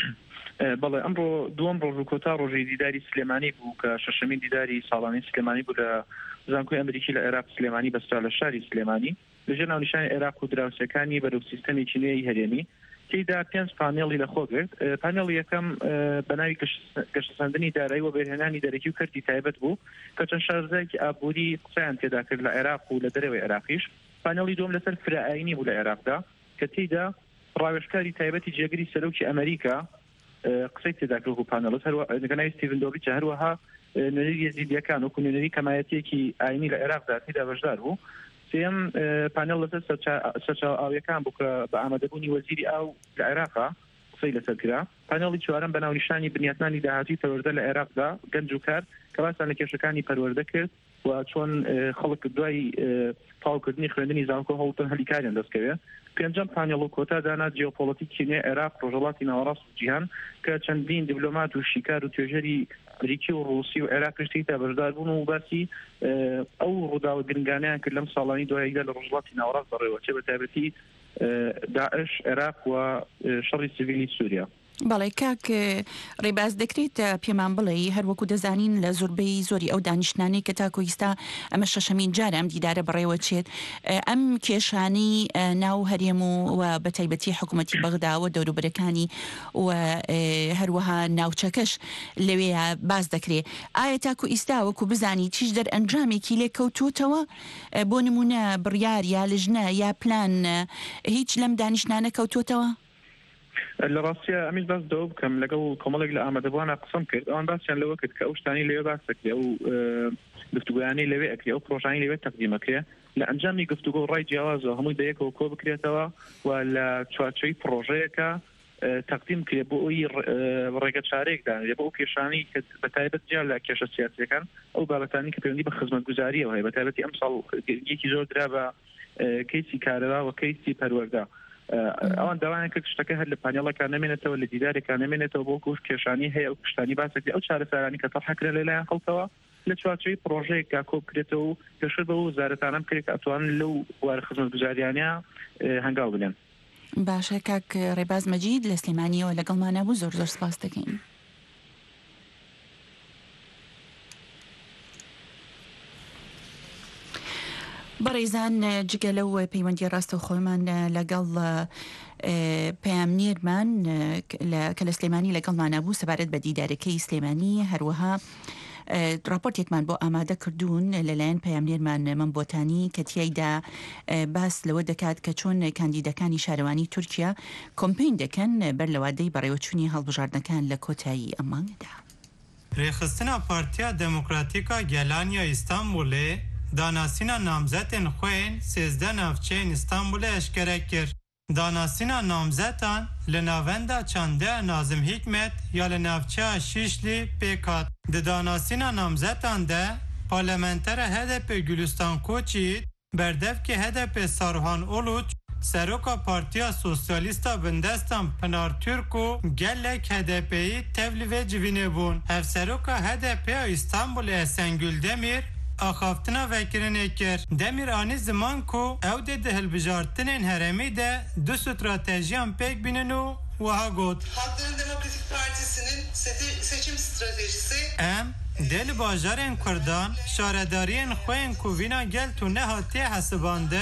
بەڵێ ئەمڕۆ دووەم ڕۆژ و کۆتا ڕۆژی دیداری سلێمانی بوو کە شەشەمین دیداری ساڵانەی سلێمانی بوو لە زانکۆی ئەمریکی لە عێراق سلێمانی بەسترا لە شاری سلێمانی لەژێر ناونیشانی عێراق و دراوسەکانی بەرەو سیستەمێکی نوێی هەرێمی. تێیدا پێنج پانێڵی لە خۆگرت. پانێڵی یەکەم بە ناوی گەشتسەندنی دارایی و بەرهێنانی دەرەکی و کردی تایبەت بوو کە چەند شارزایەکی ئابووری قسەیان تێدا کرد لە عێراق و لە دەرەوەی عێراقیش. پانێڵی دووەم لەسەر فرائینی بوو لە عێراقدا کە تێیدا ڕاوێژکاری تایبەتی جێگری سەرۆکی ئەمریکا قسەی تێدا کرد و پانێڵت هەروەها ستیڤن دۆڤیچ هەروەها نوێنەری یەزیدیەکان و نوێنەری کەمایەتیەکی ئاینی لە عێراقدا تێدا بەشدار بوو. سێم پانێڵ لەسەر سەرچاو ئاویەکان بوو کە بە ئامادەبوونی وەزیری ئاو لە عێراقا قسەی لەسەر کرا. پانێڵی چوارەم بە ناونیشانی بنیاتنانی داهاتوی پەروەردە لە عێراقدا گەنج و کار کە باسان لە کێشەکانی پەروەردە کرد و چۆن خەڵک دوای تاوکردنی خوێندنی زانکۆ هەوڵتن هەلیکاریان دەستکەوێت. پێنجەم پانێڵ و کۆتا دانا جیۆپۆلیتیکی نوێ عێراق ڕۆژهەڵاتی ناوەڕاست و جیهان کە چەندین دیبلۆمات و شیکار و توێژەری بریکی و ڕووسی و عێراق پشتی تا بەشدار بوون و باسی ئەو ڕووداوە گرنگانیان کرد لەم ساڵانی دواییدا لە ڕۆژهەڵاتی ناوەڕاست بەڕێوە چێ بە تایبەتی داعش عێراق و شەڕی سیڤیلی سووریا. بەڵێ کاک ڕێباز دەکرێت پێمان بڵێ هەروەکو دەزانین لە زۆربەی زۆری ئەو دانیشتانەی کە تاکو ئێستا ئەمە شەشەمین جارە ئەم دیدارە بەڕێوە چێت ئەم کێشانی ناو هەرێم و بە تایبەتی حکوومەتی بەغداوە دەوروبەرەکانی و هەروەها ناوچەکەش لەوەیە باز دەکرێت. ئایا تاکو ئێستا وەکو بزانی چیش دەرئەنجامێکی لێ کەوتوتەوە بۆ نمونە بڕیار یا لژنە یا پلان هیچ لەم دانیشتانە کەوتوتەوە؟ لە ڕاستیە ئەمیش باس دەوە بکەم لەگەڵ کۆمەڵێک لە ئامادەبووانە قسەم کرد ئەوان باسییان لەوە کرد کە ئەو شتانی لەوێ باسەکرێ و گفتوگویانەی لەوێ ئەکرێ ئەو پرۆژانی لەوێ تەقدیمەکرێ لە ئەنجامی گفتوگۆ ڕای جیاوازەوە هەمووی بەیەکەوە کۆ بکرێتەوە و لە چوارچەوەی پرۆژەیەکە تەقدیم کرێ بۆ ئەوی ڕێگە چارەیەکدان بۆ ئەو کێشانی کە بە تایبەت جیا لە کێشە سیاسیەکان ئەو بابەتانی کە پەیوەندی بە خزمەتگوزاریەوە هەیە بە تایبەتی ئەم ساڵ یەکی زۆر درا بە کەیسی کارەوا و کەیسی پەروەردە. ئەوان داوایان کرد شتەکە هەر لە پانێڵەکان نامێنێتەوە لە دیدارێکان نامێنێتەوە بۆ کوش کێشانی هەیە ئەو پشتانی باسەکە ئەو چارەسەرانی کە تەڵحەکرێن لەلایەن خەڵکەوە لە چوارچەوەی پرۆژەیەکا کۆ بکرێتەوە و پێشتر بە وەزارەتانە بکرێت کە ئەتوانن لەو وارە خزمەتگوزاریانە هەنگاو بدەن. باشە کاک ڕێباز مەجید لە سلێمانیەوە لەگەڵمانە بوو زۆر زۆر سپاس دەکەین. بەڕێزان جگە لەو پەیوەندی ڕاستە و خۆمان لەگەڵ پەیامنێرمان کە لە سلێمانی لەگەڵمانە بوو سەبارەت بە دیدارەکەی سلێمانی هەروەها راپۆرتێکمان بۆ ئامادە کردوون لەلایەن پەیامنێرمان منبۆتانی کە تیایدا باس لەوە دەکات کە چۆن کاندیدەکانی شارەوانی تورکیا کۆمپین دەکەن بەر لەوادەی بەڕێوەچوونی هەڵبژاردنەکان لە کۆتایی ئەم مانگەدا. ڕێخستنە پارتیا دموکراتیکا گێلانیا ئیستانبولê danasîna namzetên xwe yên sêzdeh navçeyên Îstanbulê eşkere kir. Danasîna namzetan li navenda çandeh Nazim Hikmet ya li navçeya Şîşlî pêk hat. Di danasîna namzetan de parlamentera H D P Gülistan Koçî berdevkê H D P Sarhan Uluç Seroka Partiya Sosyalîsta Bindestan Pinar Türk û gelek H D P'yî tev li vê civînê bûn. Hevseroka H D P ya Îstanbulê Esengül Demir axaftina vekirinê kir. Demir anî ziman ku ew dê di hilbijartinên herêmî de du stratejiyan pêk bînin û wiha got. Halkların Demokratik Partisi'nin seçim stratejisi em dê li bajarên Kurdan şaredariyên xwe yên ku vîna gel tu nehatiye hesibandin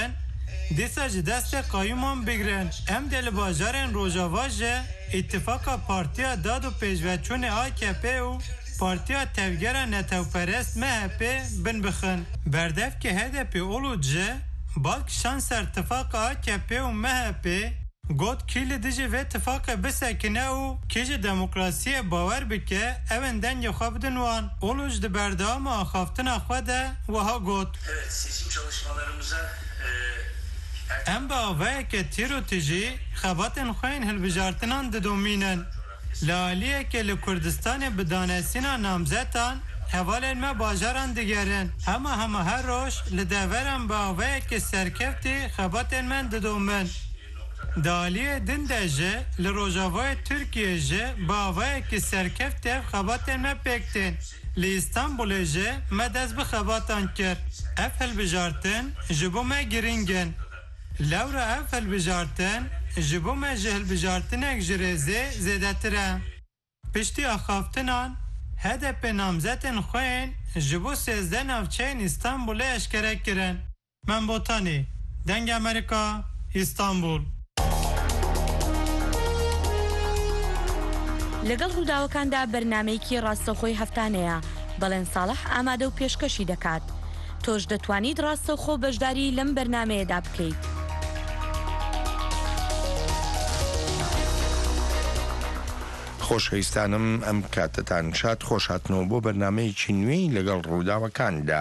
دیسا جی دست قایمان بگرن ام دل باجارن روژاوا جه اتفاقا پارتیا داد و پیشوچون آی که پی و پارتیا تفگر نتو پرست مهپی بن بخن بردف که هدپی اولو جه بالک شانس ارتفاق آی که پی و مهپی گود کیل دیجی و اتفاق بسکنه و کیج دموکراسی باور بکه اون دنگ خواب دنوان اولوش ده بردام آخافتن خواده و ها گود Evet, seçim çalışmalarımıza ام با آوه که تیرو تیجی خباتن خوین هلبجارتنان ددومینن لالیه که لکردستان بدانستین نامزتان حوالن ما باجاران دیگرن همه همه هر روش لدورن با آوه که سرکفتی خباتن من ددومن دالیه دنده جه لروژاوای ترکیه جه با آوه که سرکفتی خباتن ما پکتین لی استانبول جه مدز به خباتان کرد اف هلبجارتن جبو ما گرینگن لورا افل بجارتن جبو ما جهل بجارتن اک جرزه زیده تره پشتی اخافتنان هدف نامزتن خوین جبو سیزده نوچین استانبول اشکره کرن من بوتانی دنگ امریکا استانبول لەگەڵ ڕووداوەکاندا بەرنامەیەکی ڕاستەوخۆی هەفتانەیە بەڵێن ساڵح ئامادە و پێشکەشی دەکات تۆش دەتوانیت ڕاستەوخۆ بەشداری لەم بەرنامەیەدا بکەیت خۆشەویستانم ئەم کاتتان شاد خۆشهاتنەوە بۆ بەرنامەیەکی نوێی لەگەڵ ڕووداوەکاندا.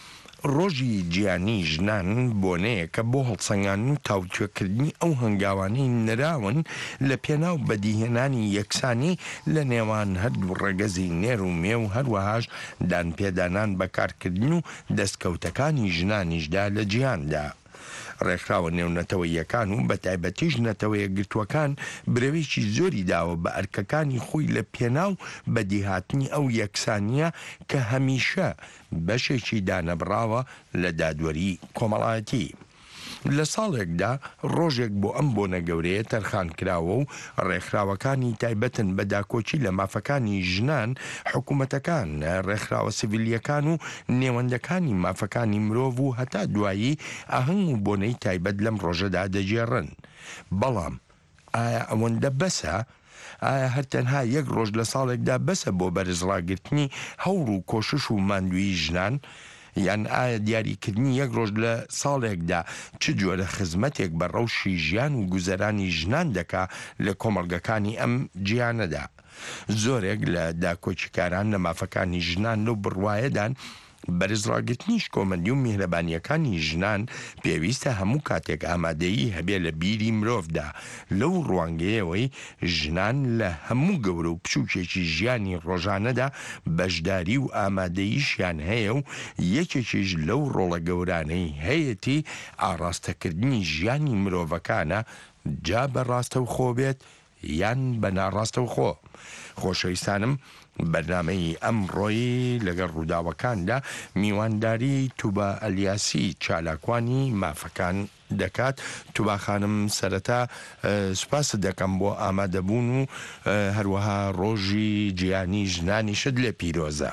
ڕۆژی جیانی ژنان بۆنەیە کە بۆ هەڵسەنگان و تاوتوێکردنی ئەو هەنگاوانەی نراون لە پێناو بەدیهێنانی یەکسانی لە نێوان هەردوو ڕێگەزی نێر و مێ و هەروەهاش دانپێدانان بەکارکردن و دەستکەوتەکانی ژنانیشدا لە جیهاندا. ڕێکخراوە نێونەتەوەیەکان و بە تایبەتیش نەتەوەیە گرتووەکان برەوێکی زۆری داوە بە ئەرکەکانی خۆی لە پێناو بەدیهاتنی ئەو یەکسانیە کە هەمیشە بەشێکی دانەبراوە لە دادوەری کۆمەڵایەتی. لە ساڵێکدا ڕۆژێک بۆ ئەم بۆنە گەورەیە تەرخان کراوە و ڕێکخراوەکانی تایبەتن بە داکۆچی لە مافەکانی ژنان حکوومەتەکان ڕێکخراوە سیڤیلیەکان و نێوەندەکانی مافەکانی مرۆڤ و هەتا دوایی ئاهەنگ و بۆنەی تایبەت لەم ڕۆژەدا دەجێڕن. بەڵام ئایا ئەوەندە بەسە؟ ئایا هەر تەنها یەک ڕۆژ لە ساڵێکدا بەسە بۆ بەرزڕاگرتنی هەوڕ و کۆشش و ماندووی ژنان؟ یان ئایا دیاریکردنی یەک ڕۆژ لە ساڵێکدا چ جۆرە خزمەتێک بە ڕەوشی ژیان و گوزەرانی ژنان دەکا لە کۆمەڵگەکانی ئەم جیهانەدا؟ زۆرێک لە داکۆچیکاران لە مافەکانی ژنان لەو بڕوایەدان بەرزڕاگرتنیش کۆمەندی و میهرەبانیەکانی ژنان پێویستە هەموو کاتێک ئامادەیی هەبێ لە بیری مرۆڤدا لەو ڕوانگەیەوەی ژنان لە هەموو گەورە و پچووکێکی ژیانی ڕۆژانەدا بەشداری و ئامادەییشیان هەیە و یەکێکیش لەو ڕۆڵە گەورانەی هەیەتی ئاڕاستەکردنی ژیانی مرۆڤەکانە، جا بە ڕاستەوخۆ بێت یان بە ناڕاستەوخۆ. خۆشەویستانم، بەرنامەی ئەمڕۆیی لەگەڵ ڕووداوەکاندا میوانداری توبە ئەلیاسی چالاکوانی مافەکان دەکات. توبا خانم، سەرەتا سوپاست دەکەم بۆ ئامادەبوون و هەروەها ڕۆژی جیهانی ژنانیشت لێ پیرۆزە.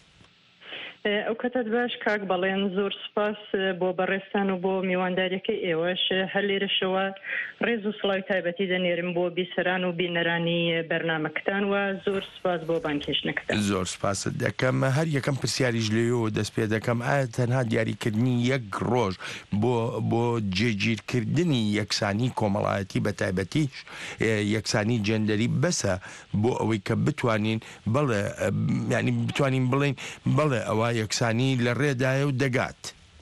ئەو کەتت باش کاک بەڵێن زۆر سپاس بۆ بەڕێستان و بۆ میوانداریەکەی ئێوەش هەر لێرەشەوە ڕێز و سڵاوی تایبەتی دەنێرم بۆ بیسەران و بینەرانی بەرنامەکەتان و زۆر سپاس بۆ بانکێشنەکەتان. زۆر سپاست دەکەم. هەر یەکەم پرسیاریش لێەوە دەست پێ دەکەم، ئایا تەنها دیاریکردنی یەک ڕۆژ بۆ بۆ جێگیرکردنی یەکسانی کۆمەڵایەتی بە تایبەتیش یەکسانی جەندەری بەسە بۆ ئەوەی کە بتوانین بڵێ ینی بتوانین بڵێن بەڵێ ئەوە یەکسانی لە ڕێدایە و دەگات؟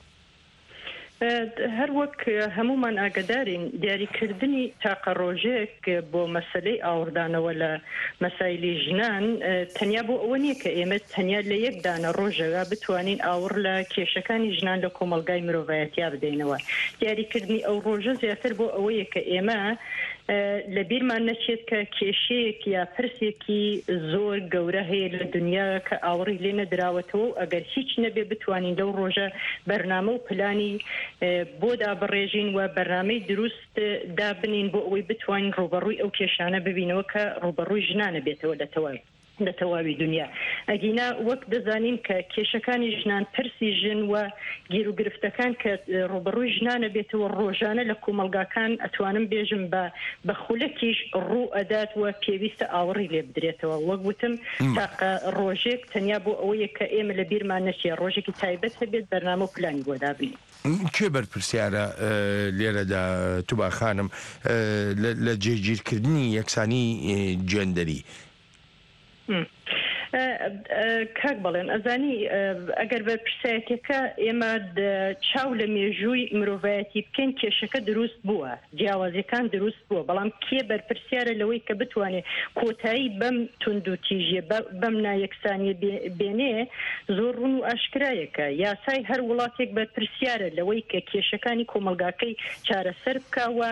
هەر وەک هەمومان ئاگدارین دیاریکردنی تاقە ڕۆژێک بۆ مەسلەی ئاوردانەوە لە مەسایلی ژنان تەنیا بۆ ئەوە نییە کە ئێمە تەنیا لە یەک دانە ڕۆژەوە بتوانین ئاور لە کێشەکانی ژنان لە کۆمەلگای مرۆڤایەتیا بدەینەوە. دیاریکردنی ئەو ڕۆژە زیاتر بۆ ئەوەیە کە ئێمە لە بیرمان نەچێت کە کێشەیەک یا پرسێکی زۆر گەورە هەیە لە دنیا کە ئاوڕی لێ نەدراوەتەوە و ئەگەر هیچ نەبێ بتوانین لەو ڕۆژە بەرنامە و پلانی بۆ دابڕێژین و بەرنامەی دروست دابنین بۆ ئەوەی بتوانین ڕوبەڕووی ئەو کێشانە ببینەوە کە ڕوبەڕووی ژنانە بێتەوە لە تەواوی. لە تەواوی دنیا ئەگینا وەک دەزانین کە کێشەکانی ژنان پرسی ژن و گیر و گرفتەکان کە ڕوبەڕووی ژنانە بێتەوە ڕۆژانە لە کۆمەلگاکان ئەتوانم بێژم بە بە خولەکیش ڕوو ئەدات و پێویستە ئاوەڕی لێ بدرێتەوە وەک وتم تاقە ڕۆژێک تەنیا بۆ ئەوەیە کە ئێمە لە بیرمان نەچێ ڕۆژێکی تایبەت هەبێت بەرنامە و پلانی بۆ دابین. کێ بەرپرسیارە لێرەدا توبا خانم لە جێگیرکردنی یەکسانی جێندەری؟ کاک بەڵێن ئەزانی ئەگەر بە پرسایەتەکە ئێمە چاو لە مێژووی مرۆڤایەتی بکەین کێشەکە دروست بووە جیاوازیەکان دروست بووە بەڵام کێ بەرپرسیارە لەوەی کە بتوانێت کۆتایی بەم تونند و تیژێ بەم نایەکسانی بێنێ زۆر ڕوون و ئاشکرایەکە یاسای هەر وڵاتێک بەرپرسیارە لەوەی کە کێشەکانی کۆمەلگاکەی چارەسەر بکاوە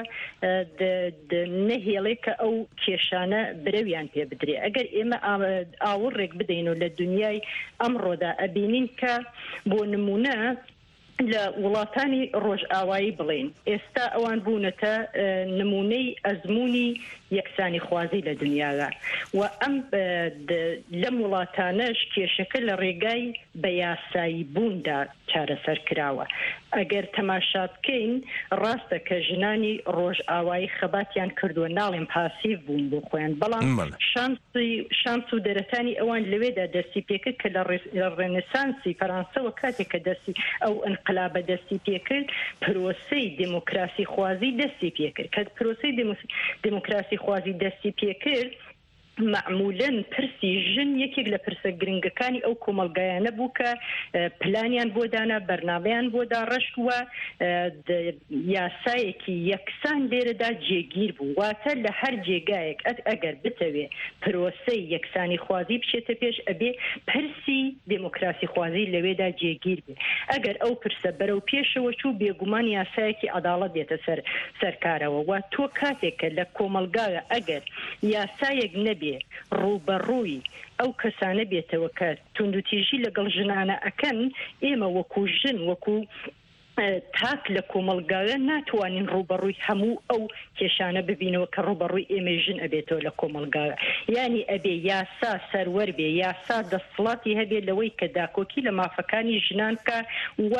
نەهێڵێ کە ئەو کێشانە برەویان پێ بدرێ ئەگەر ئێمە ئاوەڕێک بدەین و لە دنیای ئەمڕۆدا ئەبینین کە بۆ نمونە لە وڵاتانی ڕۆژئاوایی بڵێن ئێستا ئەوان بوونەتە نمونەی ئەزمموی یەکسانی خوازی لە دنیادا و ئەم لەم وڵاتانەش کێشەکە لە ڕێگای بە یاسایی بووندا چارەسەر کراوە ئەگەر تەماشا بکەین ڕاستە کە ژنانی ڕۆژئاوایی خەباتیان کردووە ناڵێن پاسیڤ بوون بۆ خۆیان بەڵام شانس و دەرەتانی ئەوان لەوێدا دەستی پێکرد کە لە ڕێنسانسی فەرانسەوە کاتێک کە دەستی ئەو انقلابە دەستی پێکرد پرۆسەی دموکراسی خوازی دەستی پێکرد کە پرۆسەی دموکراسی خوازی دەستی پێکرد معمولاً پرسی ژن یەکێک لە پرسە گرنگەکانی ئەو کۆمەلگایانە بوو کە پلانیان بۆ دانا بەرنامەیان بۆ داڕەشت وە یاسایەکی یەکسان لێرەدا جێگیر بوو واتە لە هەر جێگایەک ئەگەر بتەوێ پرۆسەی یەکسانی خوازی بچێتە پێش ئەبێ پرسی دموکراسی خوازی لەوێدا جێگیر بێ ئەگەر ئەو پرسە بەرەو پێشەوە چوو بێگومان یاسایەکی عەداڵەت دێتە سەر سەرکارەوە و تۆ کاتێکە لە کۆمەلگایە ئەگەر یاسایەک نەبێ ڕوبەڕووی ئەو کەسانە بێتەوە کە توندوتیژی لەگەڵ ژنانە ئەکەن ئێمە وەکو ژن وەکو تاک لە کۆمەلگایە ناتوانین ڕوبەڕووی هەموو ئەو کێشانە ببینەوە کە ڕوبەڕووی ئێمە ژن ئەبێتەوە لە کۆمەلگایە یعنی ئەبێ یاسا سەروەر بێ یاسا دەسڵاتی هەبێ لەوەی کە داکۆکی لە مافەکانی ژنان کە و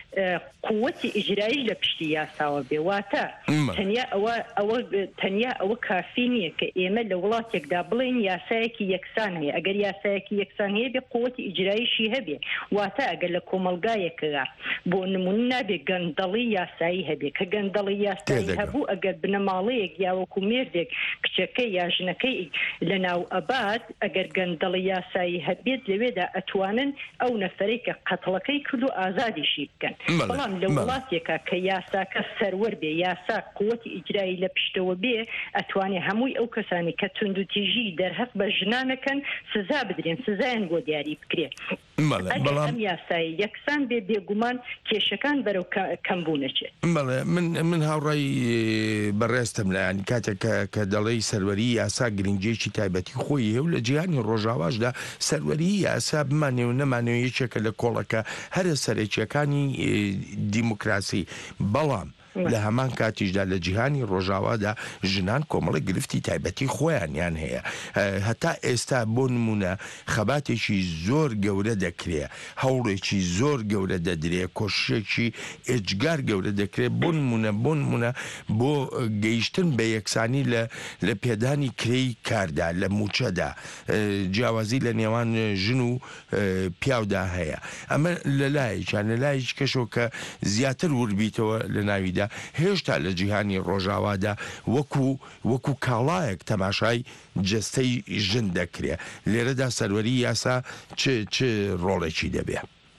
قووەتی ئیجرایی لە پشتی یاساوە بێ واتە تەنیا ئەوە ئەوە تەنیا ئەوە کافی نییە کە ئێمە لە وڵاتێکدا بڵێن یاسایەکی یەکسان هەیە ئەگەر یاسایەکی یەکسان هەیە بێ قووەتی ئیجراییشی هەبێ واتە ئەگەر لە کۆمەلگایەکە بۆ نمونە بێ گەندەڵی یاسایی هەبێ کە گەندەڵی یاسایی هەبوو ئەگەر بنەماڵەیەک یاوەکو مێردێک کچەکەی یا ژنەکەی لە ناو ئەبات ئەگەر گەندەڵی یاسایی هەبێت لەوێدا ئەتوانن ئەو نەفەرەی کە قەتڵەکەی کرد و ئازادیشی بکەن بەڵام لە وڵاتێکە کە یاساکە سەروەر بێ یاسا قووەتی ئیجرایی لە پشتەوە بێ ئەتوانێ هەمووی ئەو کەسانی کە توندوتیژی دەرهەق بە ژنانەکەن سزا بدرێن سزایان بۆ دیاری بکرێت ئەگەر ئەم یاسایی یەکسان بێ بێگومان کێشەکان بەرەو کەمبوونەچێت بەڵێ من من هاوڕای بەڕێستم لە ینی کاتێک کە دەڵێی سەروەری یاسا گرنگجێکی تایبەتی خۆی هەیە و لە جیهانی ڕۆژاواشدا سەروەری یاسا بمانێ و نەمانێ یەکێکە لە کۆڵەکە هەرە سەرەکیەکانی دیموکراسی بەڵام لە هەمان کاتیشدا لە جیهانی ڕۆژاوادا ژنان کۆمەڵە گرفتی تایبەتی خۆیانیان هەیە هەتا ئێستا بۆ نمونە خەباتێکی زۆر گەورە دەکرێ هەوڵێکی زۆر گەورە دەدرێ کۆشێکی ئێجگار گەورە دەکرێت بۆ نمونە بۆ نمونە بۆ گەیشتن بە یەکسانی لە لە پێدانی کرێی کاردا لە موچەدا جیاوازی لە نێوان ژن و پیاودا هەیە ئەمە لە لایەکیان لە لایەک کەشەوە کە زیاتر وربیتەوە لە ناویدا هێشتا لە جیهانی ڕۆژاوادا وەکو وەکو کاڵایەک تەماشای جەستەی ژن دەکرێ لێرەدا سەروەری یاسا چ ڕۆڵێکی دەبێ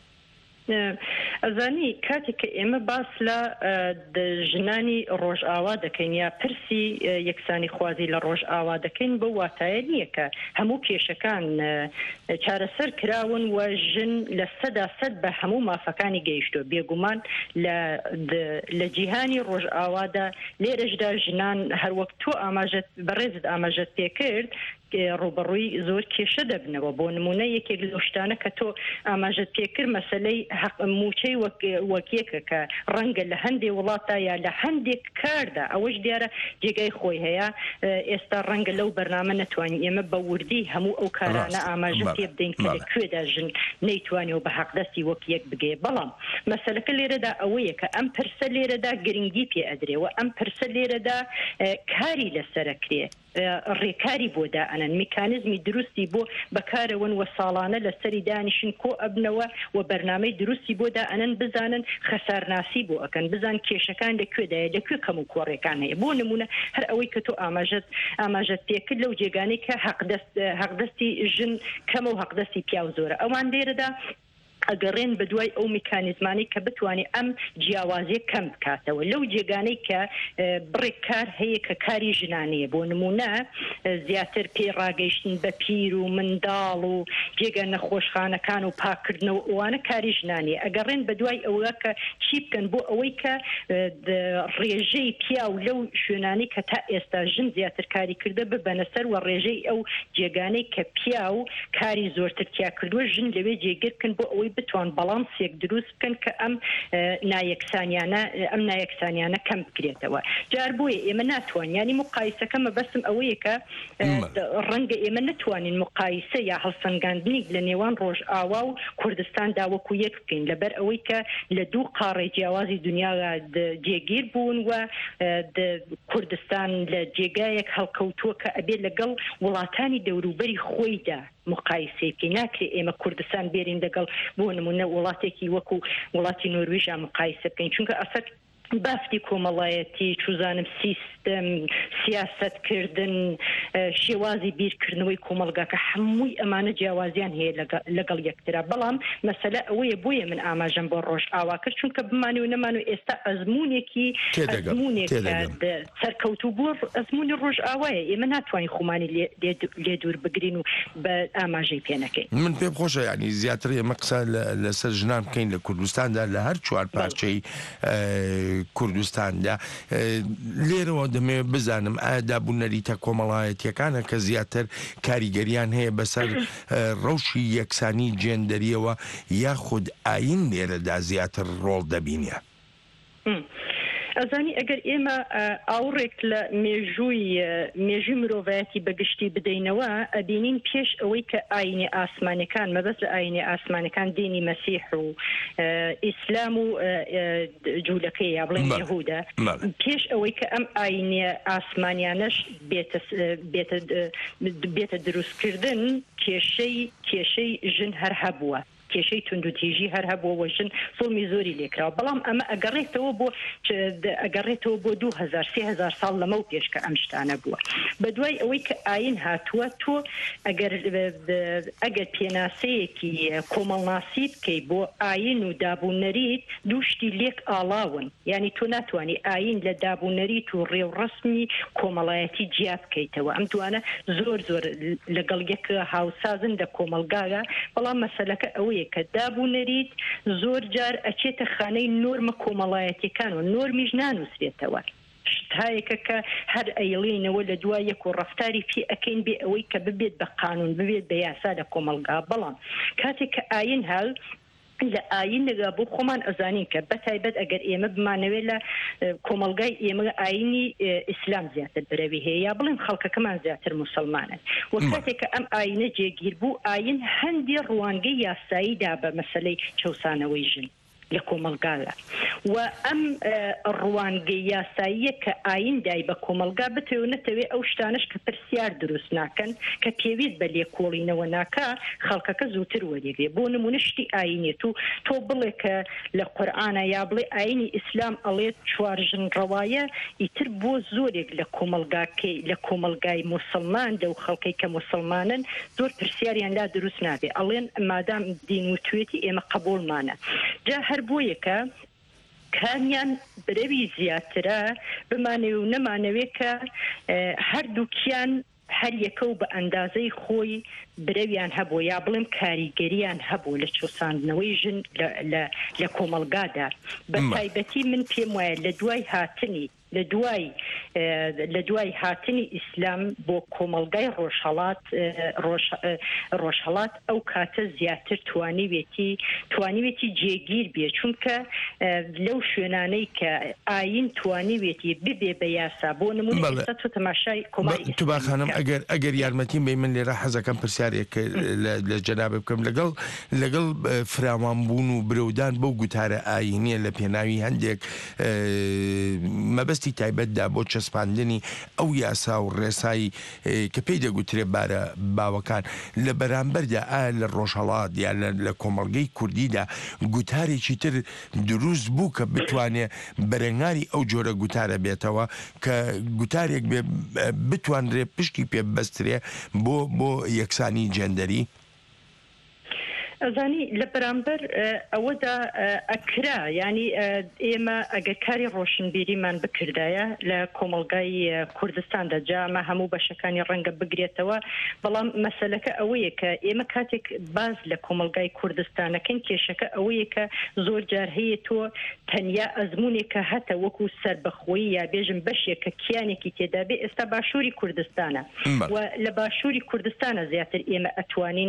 ئەزانی کاتێک کە ئێمە باس لە ژنانی ڕۆژئاوا دەکەین یا پرسی یەکسانی خوازی لە ڕۆژئاوا دەکەین بە واتایە نییە کە هەموو کێشەکان چارەسەر کراون و ژن لە سەدا سەد بە هەموو مافەکانی گەیشتۆ بێگومان لە جیهانی ڕۆژئاوادا لێرەشدا ژنان هەروەک تۆ ئاماژەت بەڕێزت ئاماژەت پێکرد ڕوبەڕووی زۆر کێشە دەبنەوە بۆ نمونە یەکێک لەو شتانە کە تۆ ئاماژەت پێکرد مەسەلەی موچەی وەکیەکە کە ڕەنگە لە هەندێک وڵاتە یا لە هەندێک کاردا ئەوەش دیارە جێگای خۆی هەیە ئێستا ڕەنگە لەو بەرنامە نەتوانین ئێمە بە وردی هەموو ئەو کارانە ئاماژە پێ بدەین کە لەکوێدا ژن نەیتوانێ و بە حەقدەستی وەک یەک بگێ بەڵام مەسەلەکە لێرەدا ئەوەیە کە ئەم پرسە لێرەدا گرنگی پێ ئەدرێەوە ئەم پرسە لێرەدا کاری لەسەرەکرێ ڕێکاری بۆ دائەنن میکانیزمی دروستی بۆ بەکارەوەن وە ساڵانە لەسەری دانیشن کۆ ئەبنەوە و بەرنامەی دروستی بۆ دائەنن بزانن خەسارناسی بۆ ئەکەن بزان کێشەکان لەکوێدایە لەکوێ کەم و کۆڕێکان هەیە بۆ نمونە هەر ئەوەی کە تۆ ئاماژەت ئاماژەت پێکرد لەو جێگانەی کە حەقدەستی ژن کەمە و حەقدەستی پیا و زۆرە ئەوان لێرەدا ئەگەڕێن بە دوای ئەو میکانیزمانی کە بتوانێت ئەم جیاوازیە کەم بکاتەوە لەو جێگانەی کە بڕێک کار هەیە کە کاری ژنانەیە بۆ نمونە زیاتر پێی ڕاگەیشتن بە پیر و منداڵ و جێگە نەخۆشخانەکان و پاکردنەوە ئەوانە کاری ژنانیە ئەگەڕێن بە دوای ئەوە کە چی بکەن بۆ ئەوەی کە ڕێژەی پیا و لەو شوێنانی کە تا ئێستا ژن زیاتر کاری کردە ببەنە سەر و ڕێژەی ئەو جێگانەی کە پیا و کاری زۆرتر تیا کردووە ژن لەوێ جێگر بکەن بۆ ئەوەی بتوان بەڵانسێک دروست بکەن کە ئەم نایەکسانیانە ئەم نایەکسانیانە کەم بکرێتەوە جار بۆیە ئێمە ناتوانین ینی مقایسەکەمە بەسم ئەوەیە کە ڕەنگە ئێمە نتوانین مقایسە یا هەڵسەنگاندنی لە نێوان ڕۆژ ئاوا و کوردستان داوەکو یەک بکەین لەبەر ئەوەی کە لە دوو قاڕی جیاوازی دنیا جێگیر بوون و کوردستان لە جێگایەک هەڵکەوتووە کە ئەبێ لەگەڵ وڵاتانی دەوروبەری خۆیدا مقایسەیەکی ناکرێ ئێمە کوردستان بێرین لەگەڵ بۆ نمونە وڵاتێکی وەکو وڵاتی نۆروێژە مقایسە بکەین چونکە ئەسەر بافتی کۆمەڵایەتی چوزانم سیستم سیاستکردن شێوازی بیرکردنەوەی کۆمەلگاکە هەمووی ئەمانە جیاوازیان هەیە لەگەڵ یەکترا بەڵام مەسەلە ئەوەیە بۆیە من ئاماژەم بۆ ڕۆژ ئاوا کرد چونکە بمانێ و نەمان و ئێستا ئەزمونێکی ئەزمونێک سەرکەوتوو بۆ ئەزمونی ڕۆژ ئاوایە ئێمە ناتوانین خۆمانی لێ دوور بگرین و بە ئاماژەی پێ نەکەین من پێم خۆشە ینی زیاتر ئێمە قسە لەسەر ژنان بکەین لە کوردستاندا لە هەر چوار پارچەی کوردستاندا لێرەوە دەمەوێت بزانم ئایا دابوونەریتە کۆمەڵایەتیەکانە کە زیاتر کاریگەریان هەیە بەسەر ڕەوشی یەکسانی جێندەریەوە یاخود ئاین لێرەدا زیاتر ڕۆڵ دەبینە ئەزانی ئەگەر ئێمە ئاوڕێک لە مێژووی مێژوی مرۆڤایەتی بەگشتی بدەینەوە ئەبینین پێش ئەوەی کە ئاینی ئاسمانەکان مەبەست لە ئاینی ئاسمانەکان دینی مەسیح و ئیسلام و جوولەکەی یا بڵێن یەهودا پێش ئەوەی کە ئەم ئاینی ئاسمانیانەش بێتە دروستکردن کێشەی کێشەی ژن هەر هەبووە کێشەی توندوتیژی هەر هەبووە ژن فڵمی زۆری لێکراوە بەڵام ئەمە ئەگەڕێتەوە بۆ ئەگەڕێتەوە بۆ دو هەزار سێ هەزار ساڵ لەمە و پێش کە ئەم شتانە بووە بە دوای ئەوەی کە ئاین هاتووە تۆ ئەگەر ئەگەر پێناسەیەکی کۆمەڵناسی بکەی بۆ ئاین و دابوونەریت دووشتی لێک ئاڵاون یعنی تۆ ناتوانانی ئاین لە دابوونەریت و ڕێوڕسمی کۆمەڵایەتی جیا بکەیتەوە ئەم توانە زۆر زۆر لەگەڵ یەکە هاوسازن لە کۆمەلگایە بەڵام مەسەلەکە ئەوەیە کە دابوونەریت زۆر جار ئەچێتە خانەی نۆرمە کۆمەڵایەتیەکان و نۆرمیش نانووسێتەوە شتایەکە کە هەر ئەیڵێنەوە لە دوای یەک و ڕەفتاری پێ ئەەکەین بێ ئەوەی کە ببێت بە قانون ببێت بە یاسا لە کۆمەلگا بەڵام کاتێک کە ئاین هەل لە ئاین لەگا بۆ خۆمان ئەزانین کە بەتایبەت ئەگەر ئێمە بمانەوێت لە کۆمەلگای ئێمە ئاینی ئیسلام زیاتر بەرەوی هەیە یا بڵێن خەڵکەکەمان زیاتر موسڵمانن و کاتێک کە ئەم ئاینە جێگیر بوو ئاین هەندی ڕوانگەی یاساییدا بە مەسەلەی چەوسانەوەی ژن لە کۆمەلگادا و ئەم ڕوانگەی یاساییە کە ئاین دای بە کۆمەلگا بتەوێت نەتەوێت ئەو شتانش کە پرسیار دروست ناکەن کە پێویست بە لێکۆڵینەوە ناکا خەڵکەکە زووتر وەریێ بۆ نمونە شتی ئاینێت و تۆ بڵێ کە لە قورئانە یا بڵێ ئاینی ئیسلام ئەڵێت چوار ژن ڕەوایە ئیتر بۆ زۆرێک لە کۆمەلگاکەی لە کۆمەلگای موسڵمان دە و خەڵکەی کە موسڵمانن زۆر پرسیاریان لا دروست نابێ ئەڵێن مادام دین و توێتی ئێمە قبولمانە جا هەر بۆیە کە کامیان برەوی زیاترە بمانەوێ و نەمانەوێت کە هەردووکیان هەر یەکە و بە ئەندازەی خۆی برەویان هەبوو یا بڵێم کاریگەریان هەبوو لە چۆساندنەوەی ژن لە کۆمەلگادا بە تایبەتی من پێم وایە لە دوای هاتنی لە دوای لە دوای هاتنی ئیسلام بۆ کۆمەلگای ڕۆژهەڵات ڕۆژهەڵات ئەو کاتە زیاتر توانیوێتی توانیوێتی جێگیر بێ چونکە لەو شوێنانەی کە ئاین توانیوێتی ببێ بە یاسا بۆ نمونە تۆ تەماشای کۆماری توباخانم ئەگەر ئەگەر یارمەتیم بێ من لێرە حەزەکەم پرسیارێک لە جەنابێ بکەم لەگەڵ لەگەڵ فراوانبوون و برەودان بەو گوتارە ئاینیە لە پێناوی هەندێک مەبەستی تایبەتدا بۆ چەسپاندنی ئەو یاسا و ڕێسایی کە پێی دەگوترێ بارە باوەکان لە بەرامبەردا ئایا لە ڕۆژهەڵات یا لە کۆمەڵگەی کوردیدا گوتارێکی تر دروست بوو کە بتوانێت بەرەنگاری ئەو جۆرە گوتارە بێتەوە کە گوتارێک بتوانرێ پشتی پێ بەسترێ بۆ بۆ یەکسانی جەندەری؟ ئەزانی لە بەرامبەر ئەوەدا ئەکرا ینی ئێمە ئەگەر کاری ڕۆشنبیریمان بکردایە لە کۆمەڵگای کوردستاندا جامە هەموو بەشەکانی ڕەنگە بگرێتەوە بەڵام مەسەلەکە ئەوەیە کە ئێمە کاتێک باز لە کۆمەڵگای کوردستانەکەین کێشەکە ئەوەیە کە زۆر جار هەیە تۆ تەنیا ئەزمونێکە هەتە وەکو سەربەخۆیی یا بێژم بەشێکە کیانێکی تێدا بێ ئێستا باشووری کوردستانە و لە باشووری کوردستانە زیاتر ئێمە ئەتوانین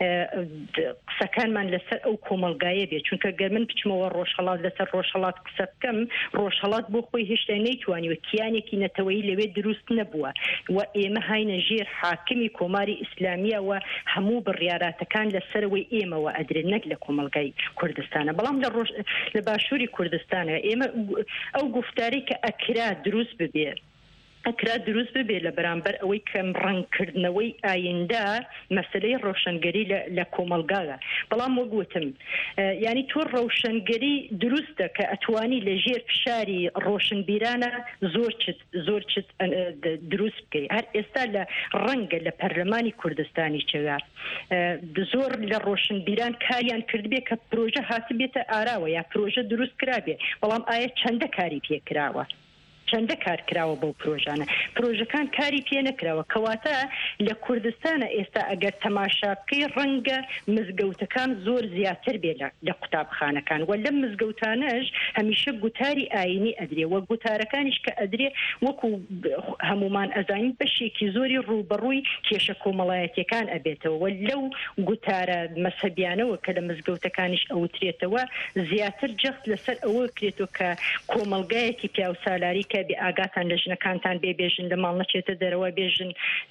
قسەکانمان لەسەر ئەو کۆمەلگایە بێ چونکە گەر من بچمەوە ڕۆژهەڵات لەسەر ڕۆژهەڵات قسە بکەم ڕۆژهەڵات بۆ خۆی هێشتا نەیتوانیوە کیانێکی نەتەوەیی لەوێ دروست نەبووە و ئێمە هاینە ژێر حاکمی کۆماری ئیسلامیە و هەموو بڕیاراتەکان لەسەرەوەی ئێمەوە ئەدرێت نەک لە کۆمەلگای کوردستانە بەڵام لە باشووری کوردستانە ئێمە ئەو گفتارەی کە ئەکرا دروست ببێ ئەکرا دروست ببێ لە بەرامبەر ئەوەی کەم ڕەنگکردنەوەی ئایندا مەسلەی ڕۆشنگەری لە کۆمەلگاگە بەڵام وەگوتم ینی تۆ ڕۆشنگەری دروستە کە ئەتوانی لە ژێر فشاری ڕۆشنبیرانە زۆر زۆر دروست بکەی هەر ئێستا لە ڕەنگە لە پەرلەمانی کوردستانی چێگار زۆر لە ڕۆشنبیران کاریان کردبێ کە پرۆژە هاتی بێتە ئاراوە یا پرۆژە دروست کرابێ بەڵام ئایا چەندە کاری پێکراوە چەندە کار کراوە بەو پرۆژانە پرۆژەکان کاری پێ نەکراوە کەواتە لە کوردستانە ئێستا ئەگەر تەماشا بکەی ڕەنگە مزگەوتەکان زۆر زیاتر بێ لە قوتابخانەکان و لەم مزگەوتانەش هەمیشە گوتاری ئاینی ئەدرێ وە گوتارەکانیش کە ئەدرێ وەکو هەمومان ئەزانین بەشێکی زۆری ڕوبەڕووی کێشە کۆمەڵایەتیەکان ئەبێتەوە و لەو گوتارە مەسەبیانەوە کە لە مزگەوتەکانیش ئەوترێتەوە زیاتر جەخت لەسەر ئەوە کرێتەوە کە کۆمەڵگایەکی پیاو سالاری کە بێ ئاگاتان لە ژنەکانتان بێ بێژن لە ماڵ نەچێتە دەرەوە بێژن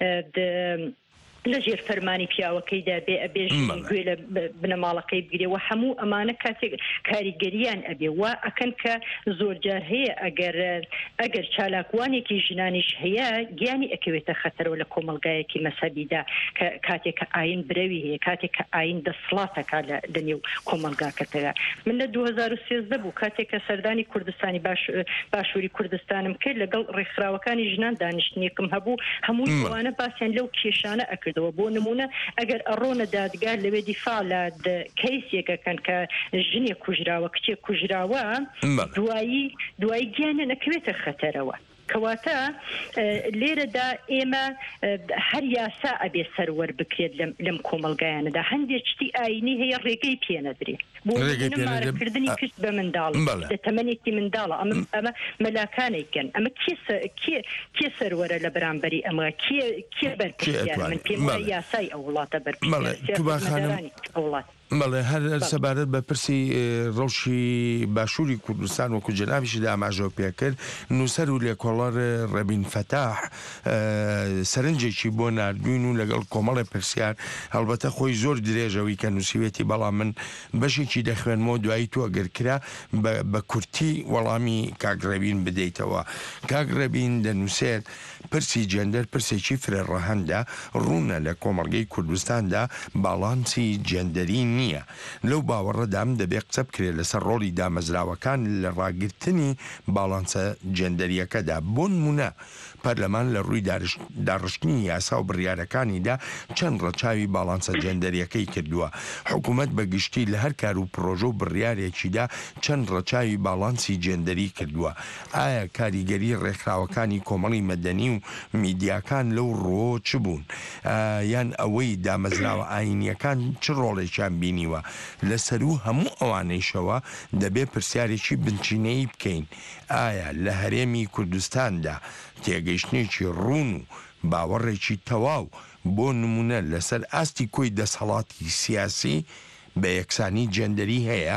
لە ژێر فەرمانی پیاوەکەیدا بێ ئەبێژن گوێ لە بنەماڵەکەی بگرێ و هەموو ئەمانە کاتێک کاریگەریان ئەبێ وا ئەکەن کە زۆر جار هەیە ئەگەر ئەگەر چالاکوانێکی ژنانیش هەیە گیانی ئەکەوێتە خەتەرەوە لە کۆمەلگایەکی مەسەبیدا کە کاتێک کە ئاین برەوی هەیە کاتێک کە ئاین دەسڵاتەکە لە نێو کۆمەلگاکەتەوە من لە دوو هەزار و سێزدە بوو کاتێک کە سەردانی کوردستانی باشووری کوردستانم کرد لەگەڵ ڕێکخراوەکانی ژنان دانیشتنیەکم هەبوو هەموو جوانە باسییان لەو کێشانە ئەکردەوە بۆ نمونە ئەگەر ئەڕۆنە دادگار لەوێ دیفاع لە کەیسێکەکەن کە ژنێک کوژراوە کچێک کوژراوە دوایی دوایی گیانە نەکەوێتە خەتەرەوە کەواتە لێرەدا ئێمە هەر یاسا ئەبێ سەروەر بکرێت لەم کۆمەلگایانەدا هەندێک شتی ئاینی هەیە ڕێگەی پێنەدرێت بۆ مارەکردنی کشت بە منداڵ لە تەمەنێکی منداڵە ئەمە مەلاکانێکن ئەمە کێ سەروەرە لە بەرامبەری ئەمە کێ بەرپرسیار من پێم وایە یاسای ئەو وڵاتە بەرپرسیارانی وڵات بەڵێ هەر سەبارەت بە پرسی ڕەوشی باشووری کوردستان وەکو جەنابیشدا ئاماژەوە پێکرد نووسەر و لێکۆڵەر ڕەبین فەتاح سەرنجێکی بۆ ناردوین و لەگەڵ کۆمەڵی پرسیار هەڵبەتە خۆی زۆر درێژەوەی کە نووسیوێتی بەڵام من بەشێکی دەخوێنمەوە دوایی تۆ ئەگەرکرا بە کورتی وەڵامی کاگڕەبین بدەیتەوە کاگڕەبین دەنووسێت پرسی جەندەر پرسێکی فرێڕەهەندە ڕوونە لە کۆمەڵگەی کوردستاندا باڵانسی جەندەری نییە لەو باوەڕەدام دەبێ قسە بکرێت لەسەر ڕۆڵی دامەزراوەکان لە ڕاگررتنی باڵانسە جەندەریەکەدا بۆ نمونە پەرلەمان لە ڕووی داڕشتنی یاسا و بڕیارەکانیدا چەند ڕەچاوی باڵانسە جەندەریەکەی کردووە حکوومەت بەگشتی لە هەر کار و پرۆژە و بڕیارێکیدا چەند ڕەچاوی باڵانسی جەندەری کردووە ئایا کاریگەری ڕێکخراوەکانی کۆمەڵی مەدەنی و میدیاکان لەو ڕۆ چ بوون یان ئەوەی دامەزراوە ئاینیەکان چ ڕۆڵێکیان بینی بینیوە لەسەر و هەموو ئەوانەیشەوە دەبێ پرسیارێکی بنچینەی بکەین ئایا لە هەرێمی کوردستاندا تێگەیشتێکی ڕوون و باوەڕێکی تەواو بۆ نمونە لەسەر ئاستی کۆی دەسەڵاتی سیاسی بە یەکسانی جەندەری هەیە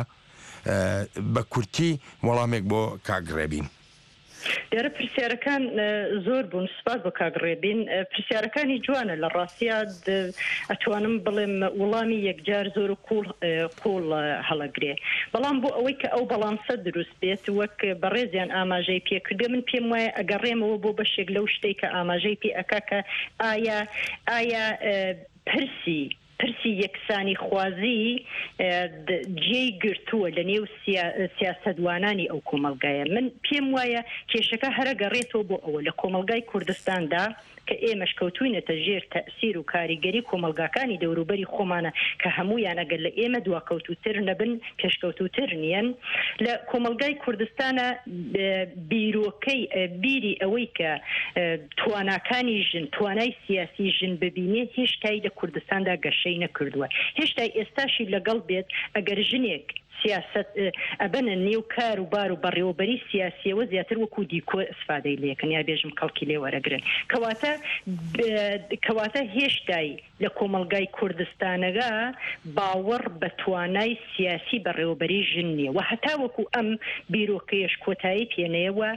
بە کورتی وەڵامێک بۆ کاگڕێبین. دیارە پرسیارەکان زۆر بوون سپاس بۆ کاگڕێبین پرسیارەکانی جوانە لە ڕاستیا ئەتوانم بڵێم وەڵامی یەکجار زۆر و قوڵ هەڵەگرێ بەڵام بۆ ئەوەی کە ئەو بەڵامسە دروست بێت وەک بەڕێزیان ئاماژەی پێکردێ من پێم وایە ئەگەڕێمەوە بۆ بەشێک لەو شتێک کە ئاماژەی پێ ئەکا کە ئایا ئایا پرسی پرسی یەکسانی خوازی جێی گرتووە لە نێو سیاسەتوانانی ئەو کۆمەلگایە من پێم وایە کێشەکە هەرە گەڕێتەوە بۆ ئەوە لە کۆمەلگای کوردستاندا کە ئێمەش کەوتوینەتە ژێر تەئسیر و کاریگەری کۆمەلگاکانی دەوروبەری خۆمانە کە هەموویان ئەگەر لە ئێمە دواکەوتوتر نەبن پێشکەوتوتر نیەن لە کۆمەلگای کوردستانە بیرۆکەی بیری ئەوەی کە تواناکانی ژن توانای سیاسی ژن ببینێ هێشتای لە کوردستاندا گەشەی نەکردووە هێشتا ئێستاشی لەگەڵ بێت ئەگەر ژنێک سیاست ئەبەنە نێو کار و بار و بەڕێوەبەری سیاسیەوە زیاتر وەکو دیکۆ ئەسفادەی لێکن یا بێژم کەڵکی لێ وەرەگرن کەواتە کەواتە هێشتای لە کۆمەلگای کوردستانەگا باوەڕ بە توانای سیاسی بەڕێوەبەری ژن نییە و هەتا وەکو ئەم بیرۆکەیەش کۆتایی پێنەیەوە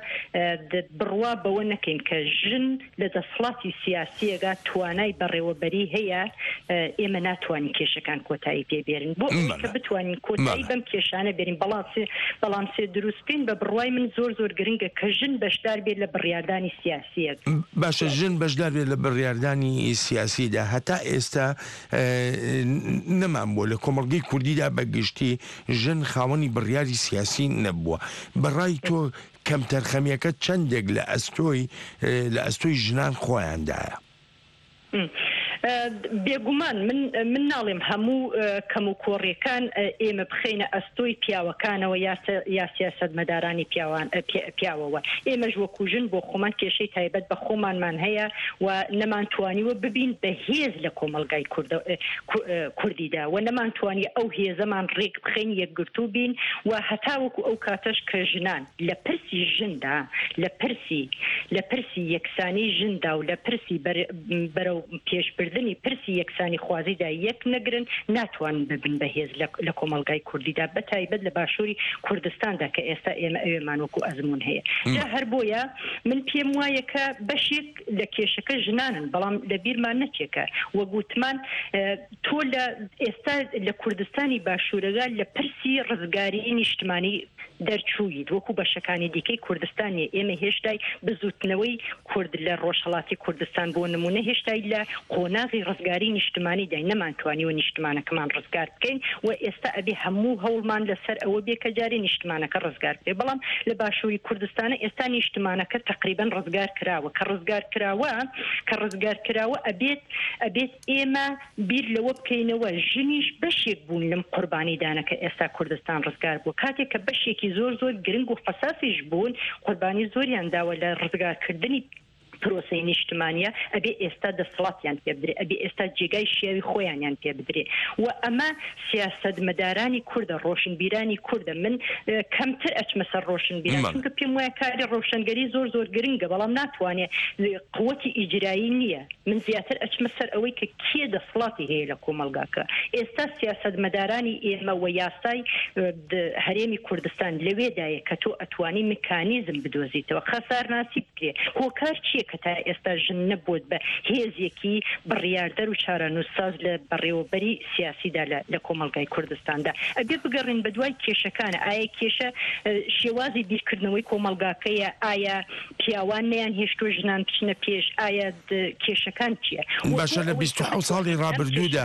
بڕوا بەوە نەکەین کە ژن لە دەسەڵاتی سیاسیەگا توانای بەڕێوەبەری هەیە ئێمە ناتوانین کێشەکان کۆتایی پێبێرن بۆ کە بتوانین کۆتایی بەم کێشانە بێرین بەڵام سێ دروستبین بە بڕوای من زۆر زۆر گرنگە کە ژن بەشدار بێت لە بڕیاردانی سیاسیە باشە ژن بەشدار بێت لە بڕیاردانی سیاسیدا هەتا ئێستا نەمان بووە لە کۆمەڵگەی کوردیدا بەگشتی ژن خاوەنی بڕیاری سیاسی نەبووە بەڕای تۆ کەم تەرخەمیەکە چەندێک لە ئەستۆی لە ئەستۆی ژنان خۆیاندایە بێگومان من من ناڵێم هەموو کەم و کۆڕیەکان ئێمە بخینە ئەستۆی پیاوەکانەوە یا سیاسەت مەدارانی پیاوەوە ئێمەش وەکو ژن بۆ خۆمان کێشەی تایبەت بە خۆمانمان هەیە و نەمانتوانیوە ببین بە هێز لە کۆمەلگای کوردیدا و نەمانتوانی ئەو هێزەمان ڕێک بخین یەکگرتوو بین و هەتا وەکو ئەو کاتەش کە ژنان لە پرسی ژندا لە پرسی لە پرسی یەکسانی ژندا و لە پرسی بەرەو پێشبردنی پرسی یەکسانی خوازیدا یەک نەگرن ناتوانن ببن بەهێز لە کۆمەلگای کوردیدا بە تایبەت لە باشووری کوردستاندا کە ئێستا ئێمە ئەوێمان وەکو ئەزمون هەیە جا هەر بۆیە من پێم وایە کە بەشێک لە کێشەکە ژنانن بەڵام لە بیرمان نەچێکە وە گوتمان تۆ لە ئێستا لە کوردستانی باشوورەگا لە پرسی ڕزگاری نیشتمانی دەرچوویت وەکو بەشەکانی دیکەی کوردستانی ئێمە هێشتای بزوتنەوەی کورد لە ڕۆژهەڵاتی کوردستان بۆ نمونە هێشتای لە قۆناغی ڕزگاری نیشتمانی دای نەمانتوانیوە نیشتمانەکەمان ڕزگار بکەین و ئێستا ئەبێ هەموو هەوڵمان لەسەر ئەوە بێ کە جارێ نیشتمانەکە ڕزگار بێ بەڵام لە باشووری کوردستانە ئێستا نیشتمانەکە تقریبەن ڕزگار کراوە کە ڕزگار کراوە کە ڕزگار کراوە ئەبێت ئەبێت ئێمە بیر لەوە بکەینەوە ژنیش بەشێک بوون لەم قوربانیدانەکە ئێستا کوردستان ڕزگار بوو کاتێک کە بەشێکی زۆر زۆر گرنگ و حساسیش بوون قوربانی زۆریان داوە لە ڕزگارکردنی پرۆسەی نیشتمانیە ئەبێ ئێستا دەسەڵاتیان پێ بدرێ ئەبێ ئێستا جێگای شێوی خۆیانیان پێ بدرێ و ئەمە سیاسەت مەدارانی کوردە ڕۆشنبیرانی کوردە من کەمتر ئەچمە سەر ڕۆشنبیران چونکە پێم وایە کاری ڕۆشنگەری زۆر زۆر گرنگە بەڵام ناتوانێت قووەتی ئیجرایی نییە من زیاتر ئەچمە سەر ئەوەی کە کێ دەسەڵاتی هەیە لە کۆمەلگاکە ئێستا سیاسەت مەدارانی ئێمە و یاسای هەرێمی کوردستان لەوێدایە کە تۆ ئەتوانی میکانیزم بدۆزیتەوە خەسارناسی بکرێ هۆکار چیە کە تا ئێستا ژن نەبووت بە هێزێکی بڕیاردەر و چارەنووساز لە بەڕێوەبەری سیاسیدا لە کۆمەلگای کوردستاندا ئەبێ بگەڕین بە دوای کێشەکانە ئایا کێشە شێوازی بیرکردنەوەی کۆمەلگاکەیە ئایا پیاوان نیان هێشتۆ ژنان بچنە پێش ئایا کێشەکان چییە باشە لە بیست و حەوت ساڵی ڕابردوودا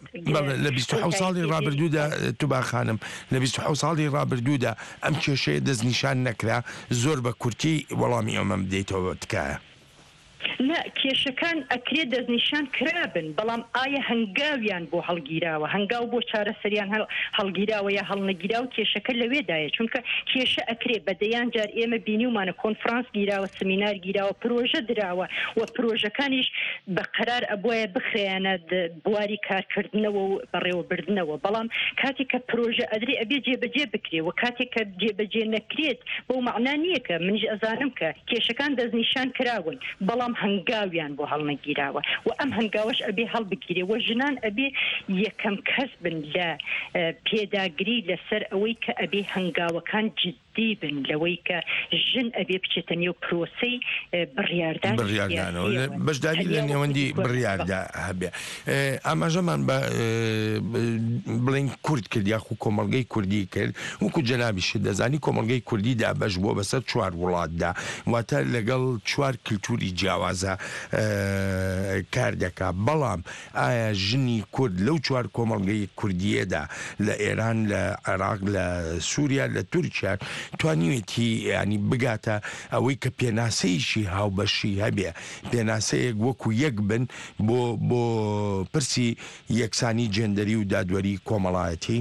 لە بیست و حەوت ساڵی ڕابردوودا تو باخانم لە بیست و حەوت ساڵی ڕابردوودا ئەم کێشەیە دەستنیشان نەکرا زۆر بە کورتی وەڵامی ئەمەم بدەیتەوە تکایە لا کێشەکان ئەکرێ دەستنیشان کرابن بەڵام ئایا هەنگاویان بۆ هەڵگیراوە هەنگاو بۆ چارەسەریان هەڵگیراوە یا هەڵنەگیرا و کێشەکە لەوێدایە چونکە کێشە ئەکرێ بەدەیان جار ئێمە بینیومانە کۆنفرانس گیراوە سمینار گیراوە پرۆژە دراوە و پرۆژەکانیش بە قەرار ئەبووایە بخرێنە بواری کارکردنەوە و بەڕێوەبردنەوە بەڵام کاتێک کە پرۆژە ئەدرێ ئەبێ جێبەجێ بکرێ و کاتێک کە جێبەجێ نەکرێت بۆ مەعنا نییە کە منیش ئەزانم کە کێشەکان دەستنیشان کراون بەڵام هەنگاویان بۆ هەڵنەگیراوە و ئەم هەنگاوەش ئەبێ هەڵبگیرێ و ژنان ئەبێ یەکەم کەس بن لە پێداگری لەسەر ئەوەی کە ئەبێ هەنگاوەکان جدی بن لەوەی کە ژن ئەبێ بچێتە نێو پرۆسەی بڕیاردان بڕیاردانەوە بەشداری لە نێوەندی بڕیاردا هەبێ ئاماژەمان بە بڵین کورد کرد یاخو کۆمەڵگەی کوردی کرد وەکو جەنابیشت دەزانی کۆمەڵگەی کوردی دابەش بووە بەسەر چوار وڵاتدا واتە لەگەڵ چوار کللتوری جیاوازە کار دەکا بەڵام ئایا ژنی کورد لەو چوار کۆمەڵگەی کوردیەدا لە ئێران لە عێراق لە سووریا لە تورکیا توانیوێتی ینی بگاتە ئەوەی کە پێناسەیشی هاوبەشی هەبێ پێناسەیەک وەکو یەک بن بۆ بۆ پرسی یەکسانی جێندەری و دادوەری کۆمەڵایەتی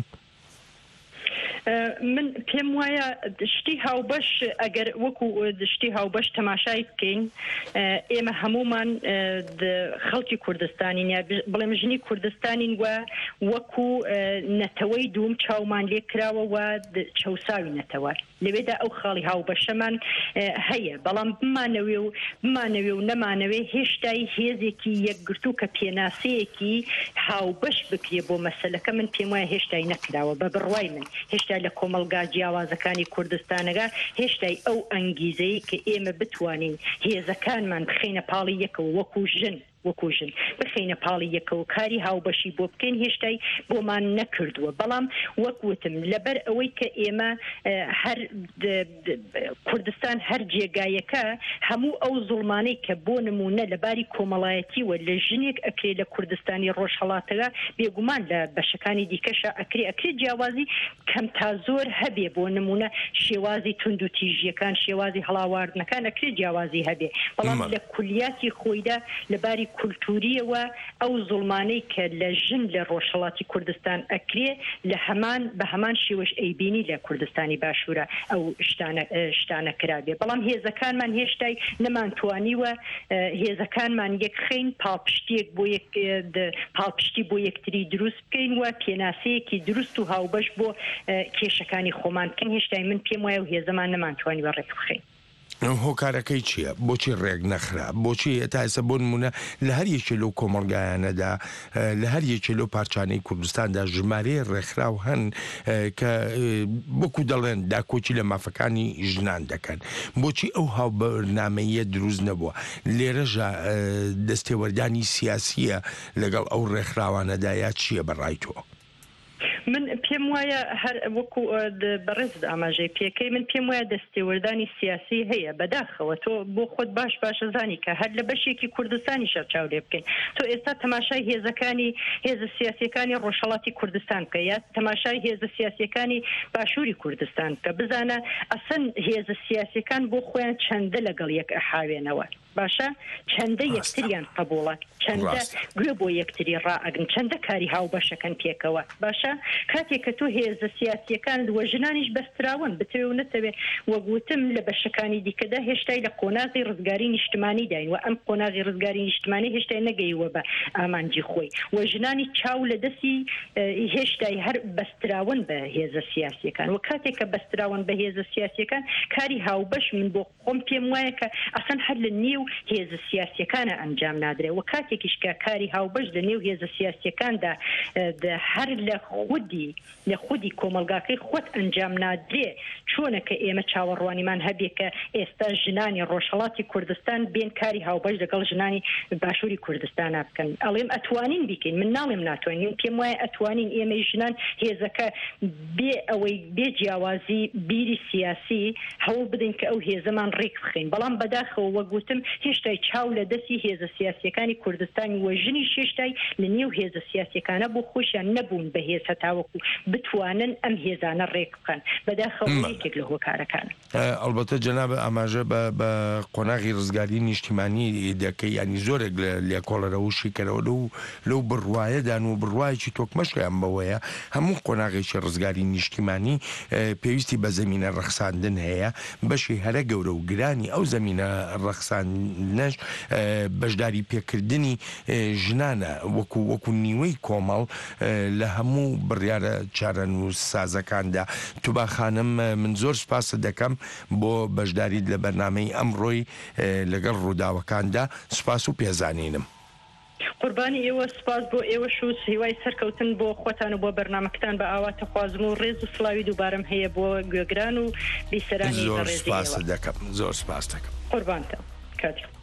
من پێم وایە شتی هاوبەش ئەگەر وەکو شتی هاوبەش تەماشای بکەین ئێمە هەمومان خەڵکی کوردستانین یا بڵێم ژنی کوردستانین وە وەکو نەتەوەی دوم چاومان لێ کراوە و چەساوی نەتەوە لەوێدا ئەو خاڵی هاوبەشەمان هەیە بەڵام بمانەوێ و بمانەوێ و نەمانەوێ هێشتای هێزێکی یەکگرتو کە پێناسەیەکی هاوبەش بکرێ بۆ مەسەلەکە من پێم وایە هێشتای نەکراوە بە بڕوای من هێشتا لە کۆمەلگا جیاوازەکانی کوردستانەکە هێشتای ئەو ئەنگیزەی کە ئێمە بتوانین هێزەکانمان بخینە پاڵی یەکەوە وەکو ژن وەکوژن بخینە پاڵی یەکەوە کاری هاوبەشی بۆ بکەین هێشتای بۆمان نەکردووە بەڵام وەکوتم لەبەر ئەوەی کە ئێمە هەر کوردستان هەر جێگایەکە هەموو ئەو زوڵمانەی کە بۆ نمونە لەباری کۆمەڵایەتی و لە ژنێک ئەکرێ لە کوردستانی ڕۆژهەڵاتەکە بێگومان لە بەشەکانی دیکەشە ئەکرێ ئەکرێ جیاوازی کەم تا زۆر هەبێ بۆ نمونە شێوازی تونند و تیژیەکان شێوازی هەڵاواردنەکان ئەکرێ جیاوازی هەبێ بەڵام لە کولیاتی خۆیدا لەباری کولتوریەوە ئەو زوڵمانەی کە لە ژن لە ڕۆژهەڵاتی کوردستان ئەکرێ لە هەمان بە هەمان شێوەش ئەیبینی لە کوردستانی باشوورە ئەو شتانە کرابێ بەڵام هێزەکانمان هێشتای نەمانتوانیوە هێزەکانمان یەک خین پاڵپشتێک بۆ پاڵپشتی بۆ یەکتری دروست بکەین و پێناسەیەکی دروست و هاوبەش بۆ کێشەکانی خۆمان بکەین هێشتای من پێم وایە و هێزەمان نەمانتوانیوە ڕێک بخەین هۆکارەکەی چییە؟ بۆچی ڕێک نەخرا؟ بۆچی هێتا ئێستا بۆ نمونە لە هەر یەکێ لەو کۆمەڵگایانەدا لە هەر یەکێ لەو پارچانەی کوردستاندا ژمارەیە ڕێکخراو هەن کە بۆکو دەڵێن داکۆچی لە مافەکانی ژنان دەکەن بۆچی ئەو هاوبەرنامەیە دروست نەبووە لێرەژە دەستێوەردانی سیاسیە لەگەڵ ئەو ڕێکخراوانەدا یا چییە بەڕای تۆ؟ من پێم وایە هەر وەکو بەڕێز ئاماژەی پێکەی من پێم وایە دەستێوەردانی سیاسی هەیە بەداخەوە تۆ بۆ خۆت باش باشە زانی کە هەر لە بەشێکی کوردستانی شەرچاو لێ بکەین تۆ ئێستا تەماشای هێزەکانی هێزە سیاسیەکانی ڕۆژهەڵاتی کوردستان بکە یا تەماشای هێزە سیاسیەکانی باشووری کوردستان بکە بزانە ئەسەن هێزە سیاسیەکان بۆ خۆیان چەندە لەگەڵ یەک ئەحاوێنەوە باشە چەندە یەکتریان قبوڵە چەندە گوێ بۆ یەکتری ڕائگرن چەندە کاری هاوبەشەکەن پێکەوە باشە کاتێک کە تۆ هێزە سیاسیەکان وە ژنانیش بەستراون بتەوێ و نەتەوێ وەگوتم لە بەشەکانی دیکەدا هێشتای لە قۆناغی ڕزگاری نیشتمانی داین و ئەم قۆناغی ڕزگاری نیشتمانی هێشتای نەگەیوە بە ئامانجی خۆی وە ژنانی چاو لە دەستی هێشتای هەر بەستراون بە هێزە سیاسیەکان و کاتێک کە بەستراون بە هێزە سیاسیەکان کاری هاوبەش من بۆ خۆم پێم وایە کە ئەسەن هەر لە نێو هێزە سیاسیەکانە ئەنجام نادرێ و کاتێکیش کە کاری هاوبەش لە نێو هێزە سیاسیەکاندا هەر لە خودی لە خودی کۆمەلگاکەی خۆت ئەنجام نادرێ چۆنە کە ئێمە چاوەڕوانیمان هەبێ کە ئێستا ژنانی ڕۆژهەڵاتی کوردستان بێن کاری هاوبەش لەگەڵ ژنانی باشووری کوردستانە بکەن ئەڵێم ئەتوانین بیکەین من ناڵێم ناتوانین پێم وایە ئەتوانین ئێمە ژنان هێزەکە بێ ئەوەی بێ جیاوازی بیری سیاسی هەوڵ بدەین کە ئەو هێزەمان ڕێک بخەین بەڵام بەداخەوە وەگوتم هێشتای چاو لە دەستی هێزە سیاسیەکانی کوردستان کوردستانی وەژنی شێشتای لە نێو هێزە سیاسیەکانە بۆ خۆشیان نەبوون بە هێز هەتاوەکو بتوانن ئەم هێزانە ڕێک بکەن بەداخەوەیەکێک لە هۆکارەکان ئەلبەتە جەناب ئاماژە بە قۆناغی ڕزگاری نیشتیمانی دەکەی ینی زۆرێک لە لێکۆڵەرە و شیکەرەوە لەو لەو بڕواایەدان و بڕواایکی تۆکمەشیان بەوەیە هەموو قۆناغێکی ڕزگاری نیشتیمانی پێویستی بە زەمینە ڕەخساندن هەیە بەشی هەرە گەورە و گرانی ئەو زەمینە ڕەخساندنەش بەشداری پێکردنی ژنانە وەکو وەکو نیوەی کۆمەڵ لە هەموو بڕیارە چارەن و سازەکاندا توبا خانم من زۆر سپاسە دەکەم بۆ بەشداریت لە بەرنامەی ئەمڕۆی لەگەڵ ڕووداوەکاندا سپاس و پێزانینم. قوربانی ئێوە سپاس بۆ ئێوە شووس هیوای سەرکەوتن بۆ خۆتان و بۆ بەرنامەکەتان بە ئاواتە خوازم و ڕێز و سڵاوی دووبارەم هەیە بۆ گوێگران و بیسەرانی زۆر سپاس دەکەم زۆر سپاس دەکەم قوربانتە کاتی